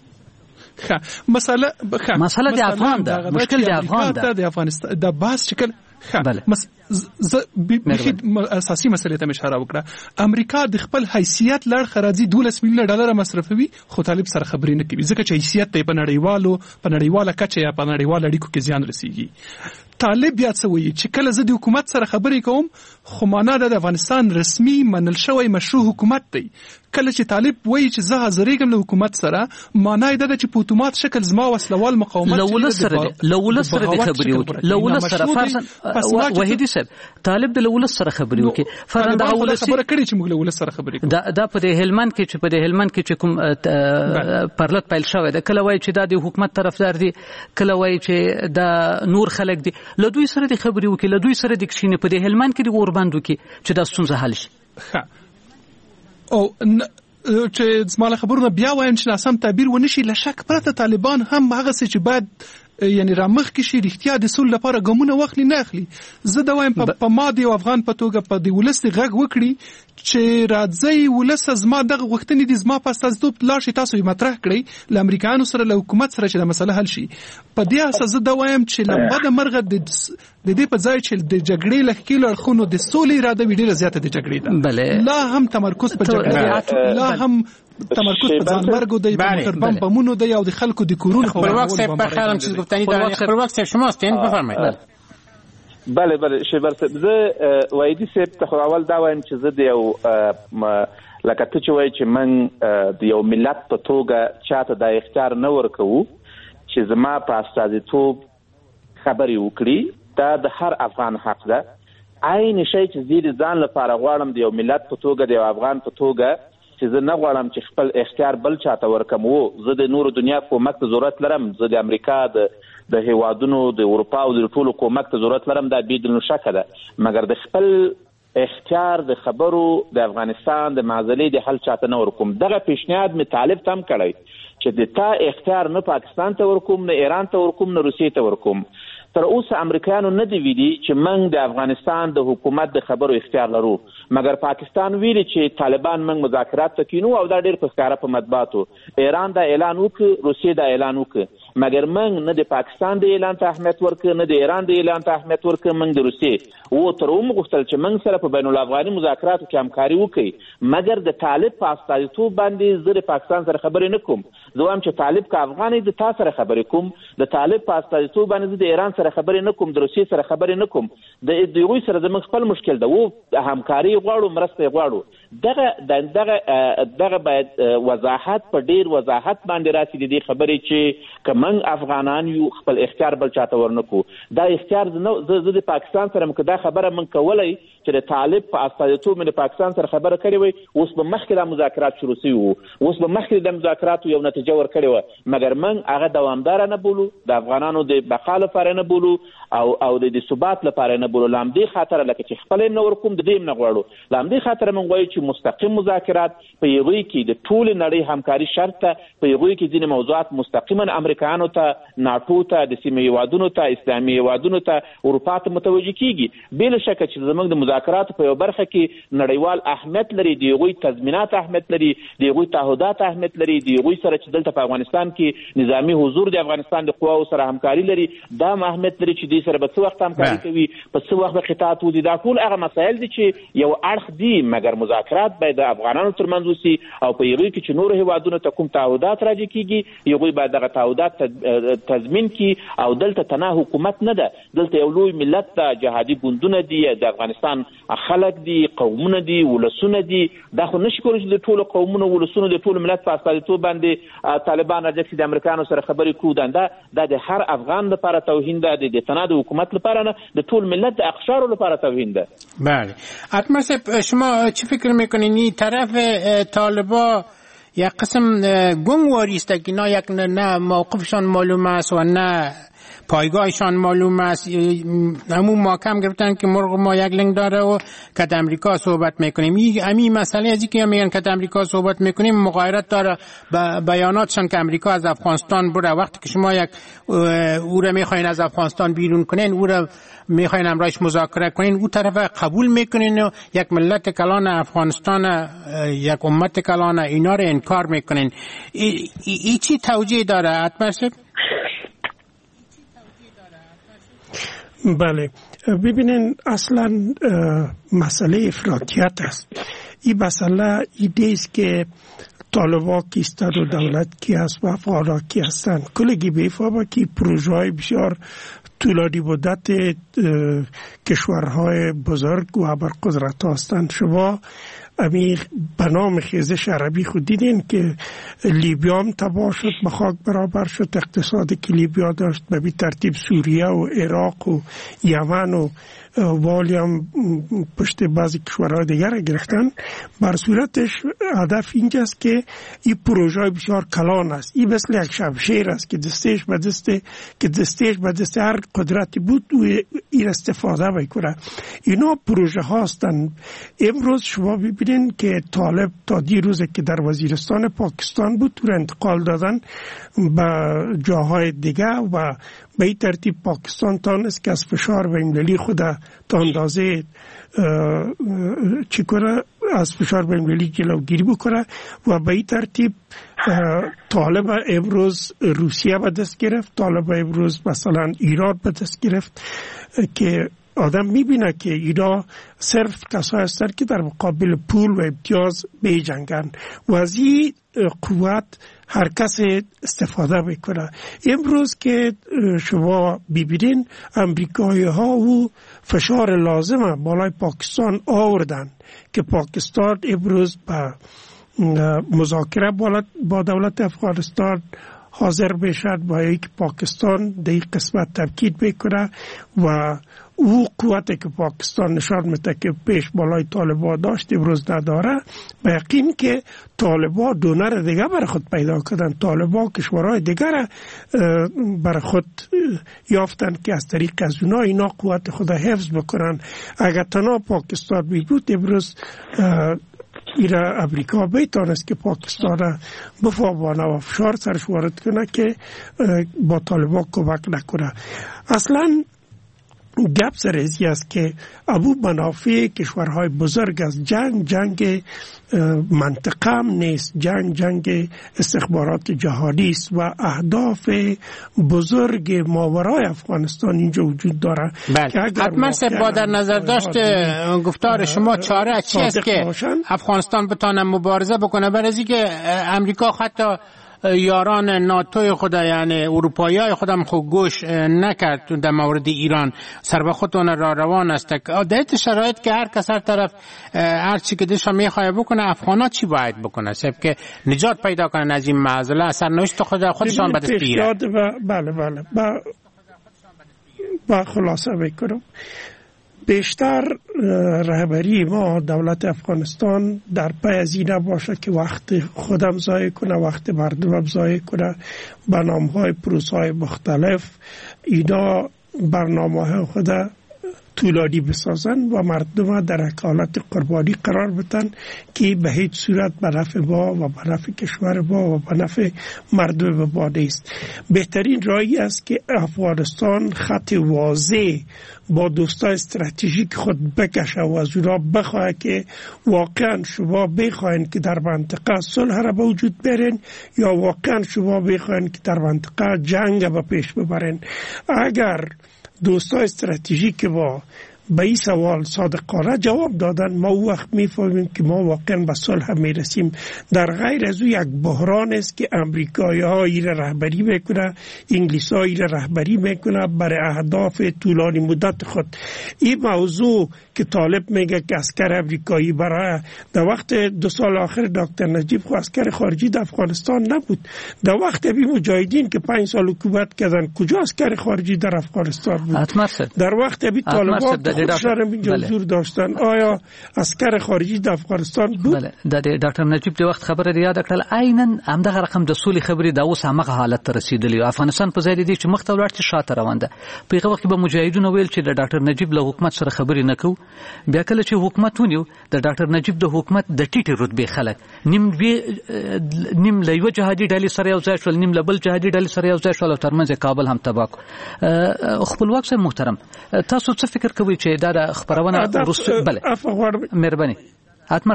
مسله د افغان ده، مشکل د افغان ده، د افغانستان د بحث شکل اساسي مسلې ته اشاره وکړه. امریکا د خپل حیثیت لړ خراجي 12 میلیونه ډالر مصرفوي، خو طالب سره خبرې نه کوي ځکه چې حیثیت ته په نړیواله کچه یا په نړیواله اړیکو کې زیان رسیږي. طالب بیا څه وایي چې کله زه د حکومت سره خبرې کوم خو معنا د افغانستان رسمي منل شوی مشروع حکومت دی. کله چې طالب وایي چې زه حاضرېږم له حکومت سره، معنا یې ده چې په اتومات شکل زما وسلوال مقاومت له ولس سره د خبرې وکړي. له ولس سره فرضاً وحیدی صاحب طالب د ولس سره خبرې وکړي. فرضاً دا ولس خبره کړي چې موږ له ولس سره خبرې کوو. دا په هلمند کې چې کوم پرلط پیل شوی ده، کله وایي چې دا د حکومت طرفدار دي، کله وایي چې دا نور خلک دي. له دوی سره د خبرې وکړي، له دوی سره د کښینې په دې هلمند کې د اوربند وکړي چې دا ستونزه حل شي. او چې زما خبرونه بیا وایم چې ناسم تعبیر ونشي، له شک پرته طالبان هم هغه څه چې باید یعنی رامخ کې شي رښتیا د سول لپاره ګامونه واخلي نه اخلي. زه دا وایم په ما د افغان په توګه په د ولس غږ وکړي چې راځي ولس زما دغه غوښتنې دي زما په استازیتوب لاړ شي، تاسو یې مطرح کړئ له امریکایانو سره له حکومت سره چې د مسله حل شي. په دې اساس زه دا وایم چې له بده مرغه د دې په ځای چې د جګړې له ښکېلو اړخونو د سولې اراده وي ډېره زیاته د جګړې ده. لا هم تمرکز په جګړې، لا هم تمرکز په ځان مرګ دی، په موټر بمونو دی او د خلکو د کورونو په وخت په خیالم چې گفتنی دارین. خپل وخت شما هستین، بفرمایید. بله شیبر صاحب زه وایدي صاحب ته خو اول دا وایم چې زه د یو لکه ته چې وایي چې من د یو ملت په توګه چاته دا اختیار نه ورکوو چې زما په استازیتوب خبرې وکړي. دا د هر افغان حق ده. عین شی چې زه د ځان لپاره غواړم د یو ملت په توګه د یو افغان په توګه چې زه نه غواړم چې خپل اختیار بل چاته ورکم. زه د نورو دنیا کومک ته ضرورت لرم. زه د امریکا د هیوادونو د اروپا او د ټولو کومک ته ضرورت لرم. دا بدون شک ده. مګر د خپل اختیار د خبرو د افغانستان د معضلې د حل چاته نه ورکوم. دغه پیشنهاد می طالب تم کړی چې د تا اختیار نه پاکستان ته ورکوم، نه ایران ته ورکوم، نه روسیې ته ورکوم. تر اوسه امریکایانو نه دی ویلي چې موږ د افغانستان د حکومت د خبرو اختیار لرو. مګر پاکستان ویلي چې طالبان موږ مذاکرات ته کینو او دا ډېر په ښکاره په مطبوعاتو. ایران دا اعلان وکړ، روسیې دا اعلان وکړ. مګر موږ نه د پاکستان د اعلان ته اهمیت ورکړ، نه د ایران د اعلان ته اهمیت ورکړ. موږ د روسیې تر اومه غوښتل چې موږ سره په بین الافغاني مذاکراتو کې همکاري وکړي. مګر د طالب په استازیتوب باندې زه د پاکستان سره خبرې نه کوم. زه وایم چې طالب که افغان دی د تا سره خبرې کوم. د طالب په استازیتوب باندې زه د ایران سره خبرې نه کوم، د روسیې سره خبرې نه کوم. د هغوی سره زموږ خپل مشکل ده. همکاري غواړو، مرسته غواړو. دغه باید وضاحت په ډیر وضاحت باندې راسي د دې خبرې چې که موږ افغانان یو خپل اختیار بل چاته ورنکو. دا اختیار زه د پاکستان سره که دا خبره موږ کولی چې د طالب په استازیتوب مې د پاکستان سره خبره کړې وای، اوس به مخکې دا مذاکرات شروع شوي وو، اوس به مخکې د مذاکراتو یو نتیجه ورکړې وه. مګر موږ هغه دوامداره نه بولو، د افغانانو د بقا لپاره نه بولو او د ثبات لپاره نه بولو. له همدې خاطره لکه چې خپل یې نه ورکوم، د دې یې نه غواړو. له همدې خاطره موږ وایو چې مستقیم مذاکرات په هغوی کې د ټولې نړۍ همکاري شرط ده. په هغوی کې ځینې موضوعات مستقیما امریکایانو ته، ناټو ته، د سیمې هیوادونو ته، اسلامي هیوادونو ته، اروپا ته متوجه کیږي. بې له شکه چې زموږ د مذاکراتو په یو برخه کې نړیوال اهمیت لري، د هغوی تضمینات اهمیت لري، د هغوی تعهدات اهمیت لري، د هغوی سره چې دلته په افغانستان کې نظامی حضور د افغانستان د قواو سره همکاري لري. دا اهمیت لري چې دوی سره به څه وخت همکاري کوي، په څه وخت به قطعات ودي. دا ټول هغه مسایل دي چې یو اړخ دي. مګر مذاکرات باید د افغانانو ترمنځ وسي او په هغوی کې چې نورو هیوادونو ته کوم تعهدات راجع کیږي، هغوی باید دغه تعهدات تضمین کړي. او دلته تنها حکومت نه ده، دلته یو لوی ملت ده، جهادي ګوندونه دي، د افغانستان خلک دي، قومونه دي، ولسونه دي. دا خو نشي کولی چې د ټولو قومونو ولسونو د ټولو ملت په استازیتوب باندې طالبان راځي چې د امریکایانو سره خبرې کوو. دا د هر افغان لپاره توهین ده، د تنها د حکومت لپاره نه، د ټول ملت د اقشارو لپاره توهین ده. بله. حتما شما چی فکر میکنین این طرف طالبا یک قسم گنگواری است که نه یک نه موقفشان معلوم است و نه پایگاهشان معلوم است. همون محکم گرفتن که مرغ ما یک لنگ داره و که امریکا صحبت میکنیم. این مسئله ازی که میگن که امریکا صحبت میکنیم مغایرت داره بیاناتشان که امریکا از افغانستان بره. وقتی که شما یک او را میخواین از افغانستان بیرون کنین، او را میخواین امرایش مذاکره کنین، او طرف قبول میکنین و یک ملت کلان افغانستان، یک امت کلان، اینا را انکار میکنین. ای چی توجیه داره حتما؟ بله، ببینین اصلا مسئله افراطیت است. این مسئله ایده است که طالبا کیستند و دولت کی است و افغانا کی هستند. کلگی بیفهمه که پروژه های بسیار طولانی مدت کشورهای بزرگ و ابرقدرت هستند. شما امیر به نام خیزش عربی خود دیدین که لیبیا هم تباه شد، به خاک برابر شد. اقتصادی که لیبیا داشت به بی ترتیب سوریه و عراق و یمن و والی هم پشت بعضی کشورهای دیگر گرفتن. بر صورتش هدف اینجاست که این پروژه بسیار کلان است. این مثل یک شمشیر است که دستش به دست هر قدرتی بود و این استفاده میکنه. اینا پروژه هستند. امروز شما ببینید که طالب تا دیروز که در وزیرستان پاکستان بود و انتقال دادن به جاهای دیگه و به این ترتیب پاکستان تانست که از فشار بین‌المللی خود تا اندازه چی کنه، از فشار بین‌المللی جلوگیری بکنه و به این ترتیب طالب امروز روسیه به دست گرفت، طالب امروز مثلا ایران به دست گرفت که آدم میبینه که اینا صرف کسایی هستن که در مقابل پول و امتیاز بیجنگن و از این قوت هر کس استفاده میکنه. امروز که شما ببینین امریکایی ها و فشار لازمه بالای پاکستان آوردن که پاکستان امروز به مذاکره با دولت افغانستان حاضر بشد، با یک پاکستان در این قسمت تاکید بکنه و او قوتی که پاکستان نشان میده که پیش بالای طالبان داشت امروز نداره. به یقین که طالبان دونر دیگه برای خود پیدا کردن، طالبان کشورهای دیگر برای خود یافتن که از طریق از اونا اینا قوت خود حفظ بکنن. اگر تنها پاکستان بود امروز ایرا امریکا بیتانست که پاکستان بفاوانه و فشار سرش وارد کنه که با طالبان کمک نکنه. اصلا گپ سرزی است که ابو منافع کشورهای بزرگ از جنگ منطقه هم نیست، جنگ استخبارات جهادی است و اهداف بزرگ ماورای افغانستان اینجا وجود داره. حتما با در نظر داشت گفتار شما چاره چی است که افغانستان بتونه مبارزه بکنه برای اینکه امریکا حتی یاران ناتوی خود یعنی اروپایی های خودم خود گوش نکرد در مورد ایران، سر به خودتون را روان است. در شرایط که هر کس هر طرف هر چی که دلش میخواد بکنه، افغانا چی باید بکنه صرف که نجات پیدا کنن از این معضله؟ سرنوشت خودشان به دست بیاره. بله با خلاصه بکنم، بیشتر رهبری ما دولت افغانستان در پی از این باشه که وقت خودم ضایع کنه، وقت مردمم ضایع کنه، برنامه‌های پروژه‌های مختلف اینا برنامه‌های خود طولانی بسازن و مردم در حالت قربانی قرار بدن که به هیچ صورت به نفع ما و به نفع کشور ما و به نفع مردم ما نیست. بهترین راهی است که افغانستان خط واضح با دوستای استراتژیک خود بکشه و از اونا بخواه که واقعا شما بخواین که در منطقه صلح را به وجود برین یا واقعا شما بخواین که در منطقه جنگ به پیش ببرین. اگر دوستای استراتژیک ما به این سوال صادقانه جواب دادن، ما وقت میفهمیم که ما واقعا به صلح میرسیم. در غیر از او یک بحران است که امریکایی ها این رهبری میکنه، انگلیس ها این رهبری میکنه برای اهداف طولانی مدت خود. این موضوع که طالب میگه که عسکر امریکایی برای در وقت 2 سال آخر دکتر نجیب خو عسکر خارجی در افغانستان نبود. در وقت ابی مجاهدین که 5 سال حکومت کردن کجا عسکر خارجی در افغانستان بود؟ در وقت ابی طالبان خودشان اینجا حضور داشتن، آیا عسکر خارجی در افغانستان بود؟ بله. د ډاکټر نجیب د وخت خبره دی یاد کړل، عیناً همدغه رقم د سولې خبرې د اوس همغه حالت ته رسیدلی. افغانستان په ځای دی چې مخ ته ولاړ چې شاته روان ده. په هغه وخت به مجاهدونو ویل چې د ډاکټر نجیب له حکومت سره خبرې نه کوو. بیا کله چې حکومت ونیو د ډاکټر نجیب د حکومت د ټیټې رتبې خلک نیم له یو جهادي ډلې سره یو ځای شول، نیم له بل جهادي ډلې سره یو ځای شول او ترمنځ کابل هم تباه کړ. خپلواک صاحب محترم، تاسو څه فکر کوئ چې دا خبرونه بله مهرباني اتمر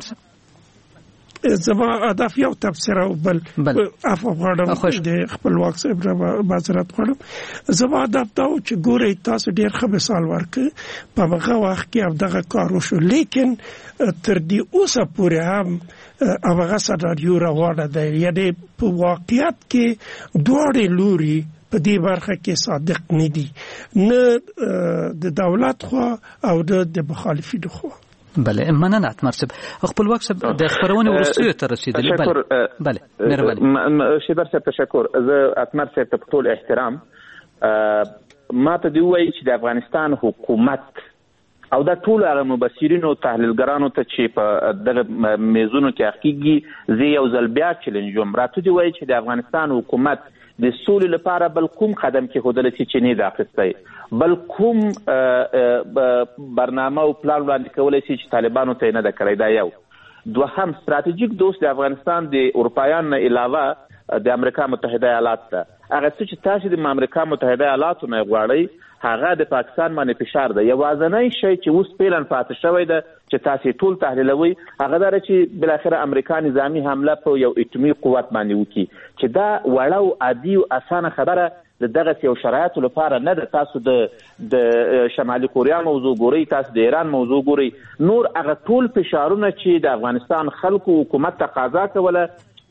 زما هدف یو تفسیر او بل افغانم د خپلواک صاحب را معذرت غواړم. زما هدف دا و چې ګورئ تاسو ډېر ښه مثال ورکړئ په هغه وخت کې همدغه کار وشو، لیکن تر دې اوسه پورې هم هغه سناریو روانه ده. یعنې په واقعیت کې دواړې لوري په دې برخه کې صادق نه دي، نه د دولت خوا او د مخالفینو خوا. بله مننه اتمر صاحب. خپلواک صاحب د خبرونې وروستیو ته رسیدلی. بله مهرباني. شیبر صاحب تشکر. زه اتمر صاحب ته په ټول احترام ما ته دی وایي چې د افغانستان حکومت او دا ټول هغه مبصرین او تحلیلګرانو ته چې په دغه میزونو کې حقیقي زه یو ځل بیا چیلنج وم، راته دی وایي چې د افغانستان حکومت د سولې لپاره بل کوم قدم کې خودل چې نه دا اخیستی، بل کوم برنامه او پلان وړاندې کولی شي چې طالبانو ته نه ده کړی. دا یو. دوهم، ستراتیژیک دوست د افغانستان د اروپایانو نه علاوه د امریکا متحده ایالات ده. هغه څه چې تاسو د امریکا متحده ایالاتو نه غواړئ هغه د پاکستان باندې فشار ده. یوازینی شی چې اوس پیلن پاتې شوی ده چې تاسو ټول تحلیلوي هغه دا چې بلاخره امریکا نظامی حمله په یو اټومي قوت باندې وکړي، چې دا وړه او عادي او اسانه خبره د دغه یو شرایطو لپاره نه ده. تاسو د شمالي کوریا موضوع ګورئ، تاسو د ایران موضوع ګورئ، نور هغه ټول فشارونه چې د افغانستان خلکو حکومت تقاضا کوله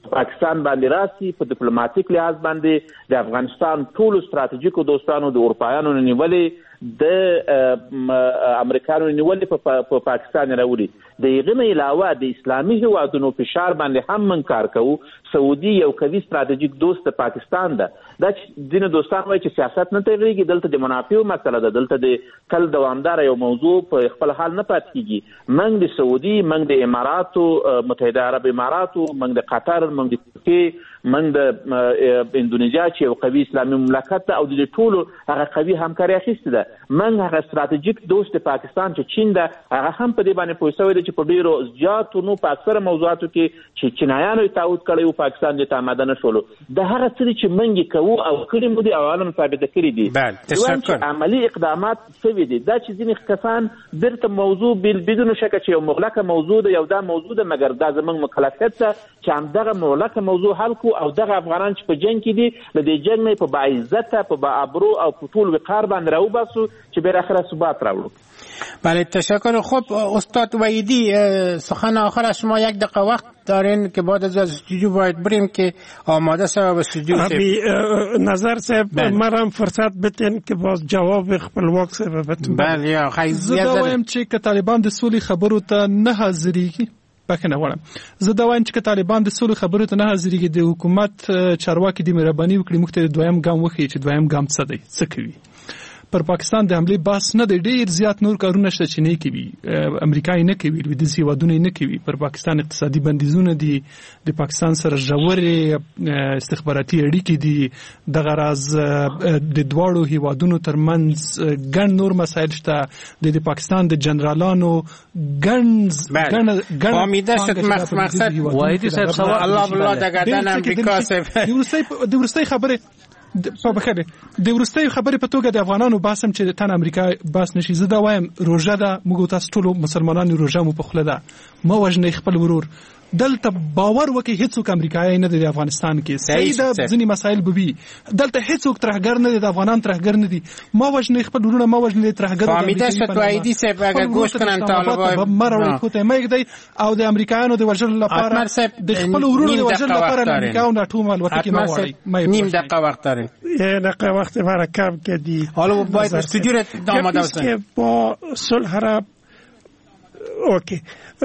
پاکستان باندې راسي په ډیپلوماټیک لحاظ باندې د افغانستان ټول ستراتیژیکو دوستانو د اروپایانو نیولې د امریکایانو نیولې په پاکستان راوړي. د هغې نه علاوه د اسلامي هیوادونو فشار باندې هم من کار کوو. سعودي یو قوي ستراتیژیک دوست د پاکستان ده. دا ځینې دوستان وایي چې سیاست نه تغیرېږي، دلته د منافعو مسله ده، دلته د تل دوامداره یو موضوع په خپل حال نه پاتې کېږي. موږ د سعودي، موږ د اماراتو متحده عرب اماراتو، موږ د قطر، موږ د ترکیې، موږ د اندونیزیا چې یو قوي اسلامي مملکت ده او د ټولو هغه قوي همکاري اخیستې ده. موږ هغه ستراتیژیک دوست د پاکستان چې چین ده هغه هم په دې باندې پوه شوی دی چې په ډېرو زیاتو نو په اکثره موضوعاتو کې چې چینایانو یې تعهد کړی و پاکستان دې ته آماده نه شولو. د هغه څه چې موږ کوو او کړي مو دي او عالم ثابته کړي دي. دویم عملي اقدامات شوي دي. دا چې ځینې کسان بیرته موضوع بدون شکه چې یو مغلقه موضوع ده، یو دا موضوع ده، مګر دا زموږ مکلفیت ده چې همدغه مغلقه موضوع حل کو او دغه افغانان چې په جنگ کې دي د دې جنگ نه په باعزته، په باابرو او په ټول وقار باندې راوباسو چې بالاخره ثبات راوړو. بله تشکر. خب استاد وحیدی، سخن آخر از شما 1 دقیقه وقت دارین که بعد از استودیو باید بریم که آماده شد به استودیو. نظر صاحب مرام فرصت بتین که باز جواب خپلواک صاحب بتون. بله یا زه دا وایم چې که طالبان د سولې خبرو ته نه حاضرېږي، بکنه وړم زه دا وایم چې که طالبان د سولې خبرو ته نه حاضرېږي، د حکومت چارواکي د مهرباني وکړي موږ ته د دویم ګام وښیي چې دویم ګام څه دی، څه کوي. پر پاکستان د حملې بحث نه دی، ډیر زیات نور کارونه شته چې نه کوي. امریکا یې نه کوي، لویدیځ هیوادونه یې نه کوي. پر پاکستان اقتصادي بندیزونه دي، د پاکستان سره ژورې استخباراتي اړیکې دي. دغه راز د دواړو هیوادونو ترمنځ ګڼ نور مسایل شته. د پاکستان د جنرالانو ګڼ امیده شد مقصد وایدی صاحب سوال الله بالله د ګردن امریکا صاحب د ورستۍ خبره په بخره د ورستۍ خبره په توګه د افغانانو باسم چې تن امریکا باس نشي. زه دا وایم روژه ده، موږ تاسو ټول مسلمانانو روژه مو په خوله ده، ما وژنې خپل ورور. دلته باور وکي هیڅوک امریکایي نه دی د افغانستان کې. صحیح ده ځینې مسایل به وي، دلته هیڅوک ترهګر نه دی، د افغانان ترهګر نه دي. ما وژنې خپل ورونه، ما وژنې ترهګر. فهمیده شد وایدی صاحب اگر گوش کنن طالبان مرو خودته مګ دی او د امریکایانو د وژل لپاره د خپل ورونو د وژل لپاره امریکایانو ټول الوتکې ما وړي. نیم دقیقه وقت داریم. یه دقیقه وقت برای کم کردی. حالا باید استودیو رو آماده بسازیم که با صلح را اوکی.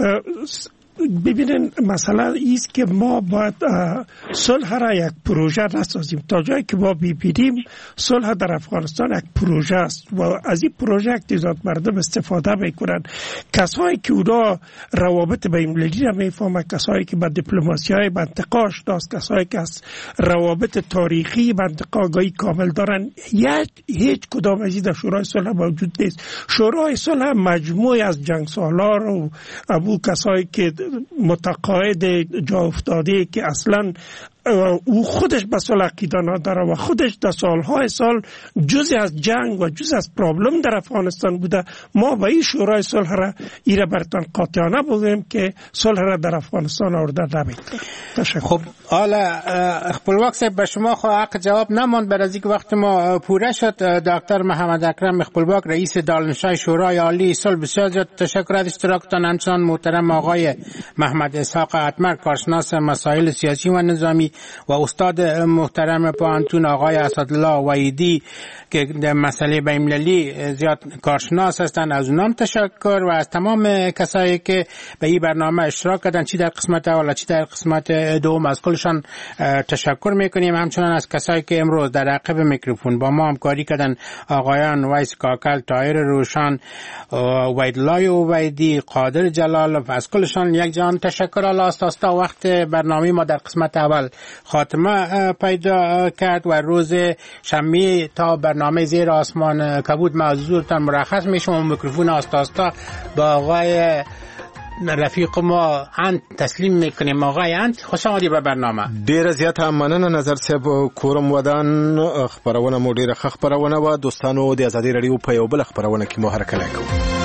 ببینین مسئله ایست که ما باید صلح را یک پروژه نسازیم. تا جایی که ما ببینیم صلح در افغانستان یک پروژه است و از این پروژه تعداد مردم استفاده میکنن. کسایی که اونا روابط بین‌المللی را میفهمن، کسایی که با دیپلماسی های منطقه آشناست، کسایی که از روابط تاریخی منطقه آگاهی کامل دارن، هیچ کدام از این در شورای صلح موجود نیست. شورای صلح مجموعه از جنگسالار و ابو کسایی که متقاعد جا افتاده که اصلا او خودش به صلح عقیده نداره و خودش در سالهای سال جزء از جنگ و جزء از پرابلم در افغانستان بوده. ما به این شورای صلح را ایره برتان قاطعانه بگوییم که صلح را در افغانستان آورده نمید. تشکر. خب حالا خپلواک صاحب به شما حق جواب نماند، بعد از اینکه وقت ما پوره شد. دکتر محمد اکرم خپلواک رئیس دارالنشین شورای عالی صلح، بسیار زیاد تشکر از اشتراکتان. همچنان محترم آقای محمد اسحاق اتمر، کارشناس مسائل سیاسی و نظامی، و استاد محترم پانتون آقای اسدالله وحیدی که در مسئله بین‌المللی زیاد کارشناس هستند. از اونام تشکر و از تمام کسایی که به این برنامه اشتراک کردن، چی در قسمت اول چی در قسمت دوم، از کلشان تشکر میکنیم. همچنان از کسایی که امروز در عقب میکروفون با ما همکاری کردن، آقایان ویس کاکل، طاهر روشن، وحیدالله وحیدی، قادر جلال، و از کلشان یک جان تشکر. الله تا وقت برنامه ما در قسمت اول خاتمه پیدا کرد و روز شنبه تا برنامه زیر آسمان کبود موضوعتان مرخص میشم. میکروفون آستا با آقای رفیق ما انت تسلیم میکنیم. آقای انت خوش آمدید به برنامه. ډیره زیاته مننه نظر صاحب. کورم ودان خبرونه مو ډیره ښه خبرونه و. دوستانو د ازادي رادیو په یو بل خبرونه کې مو هرکلی کوو.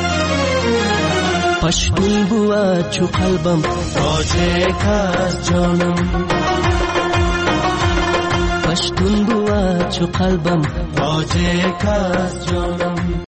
پشتون بوا چو قلبم واجه کاز جانم، پشتون بوا چو قلبم واجه کاز جانم.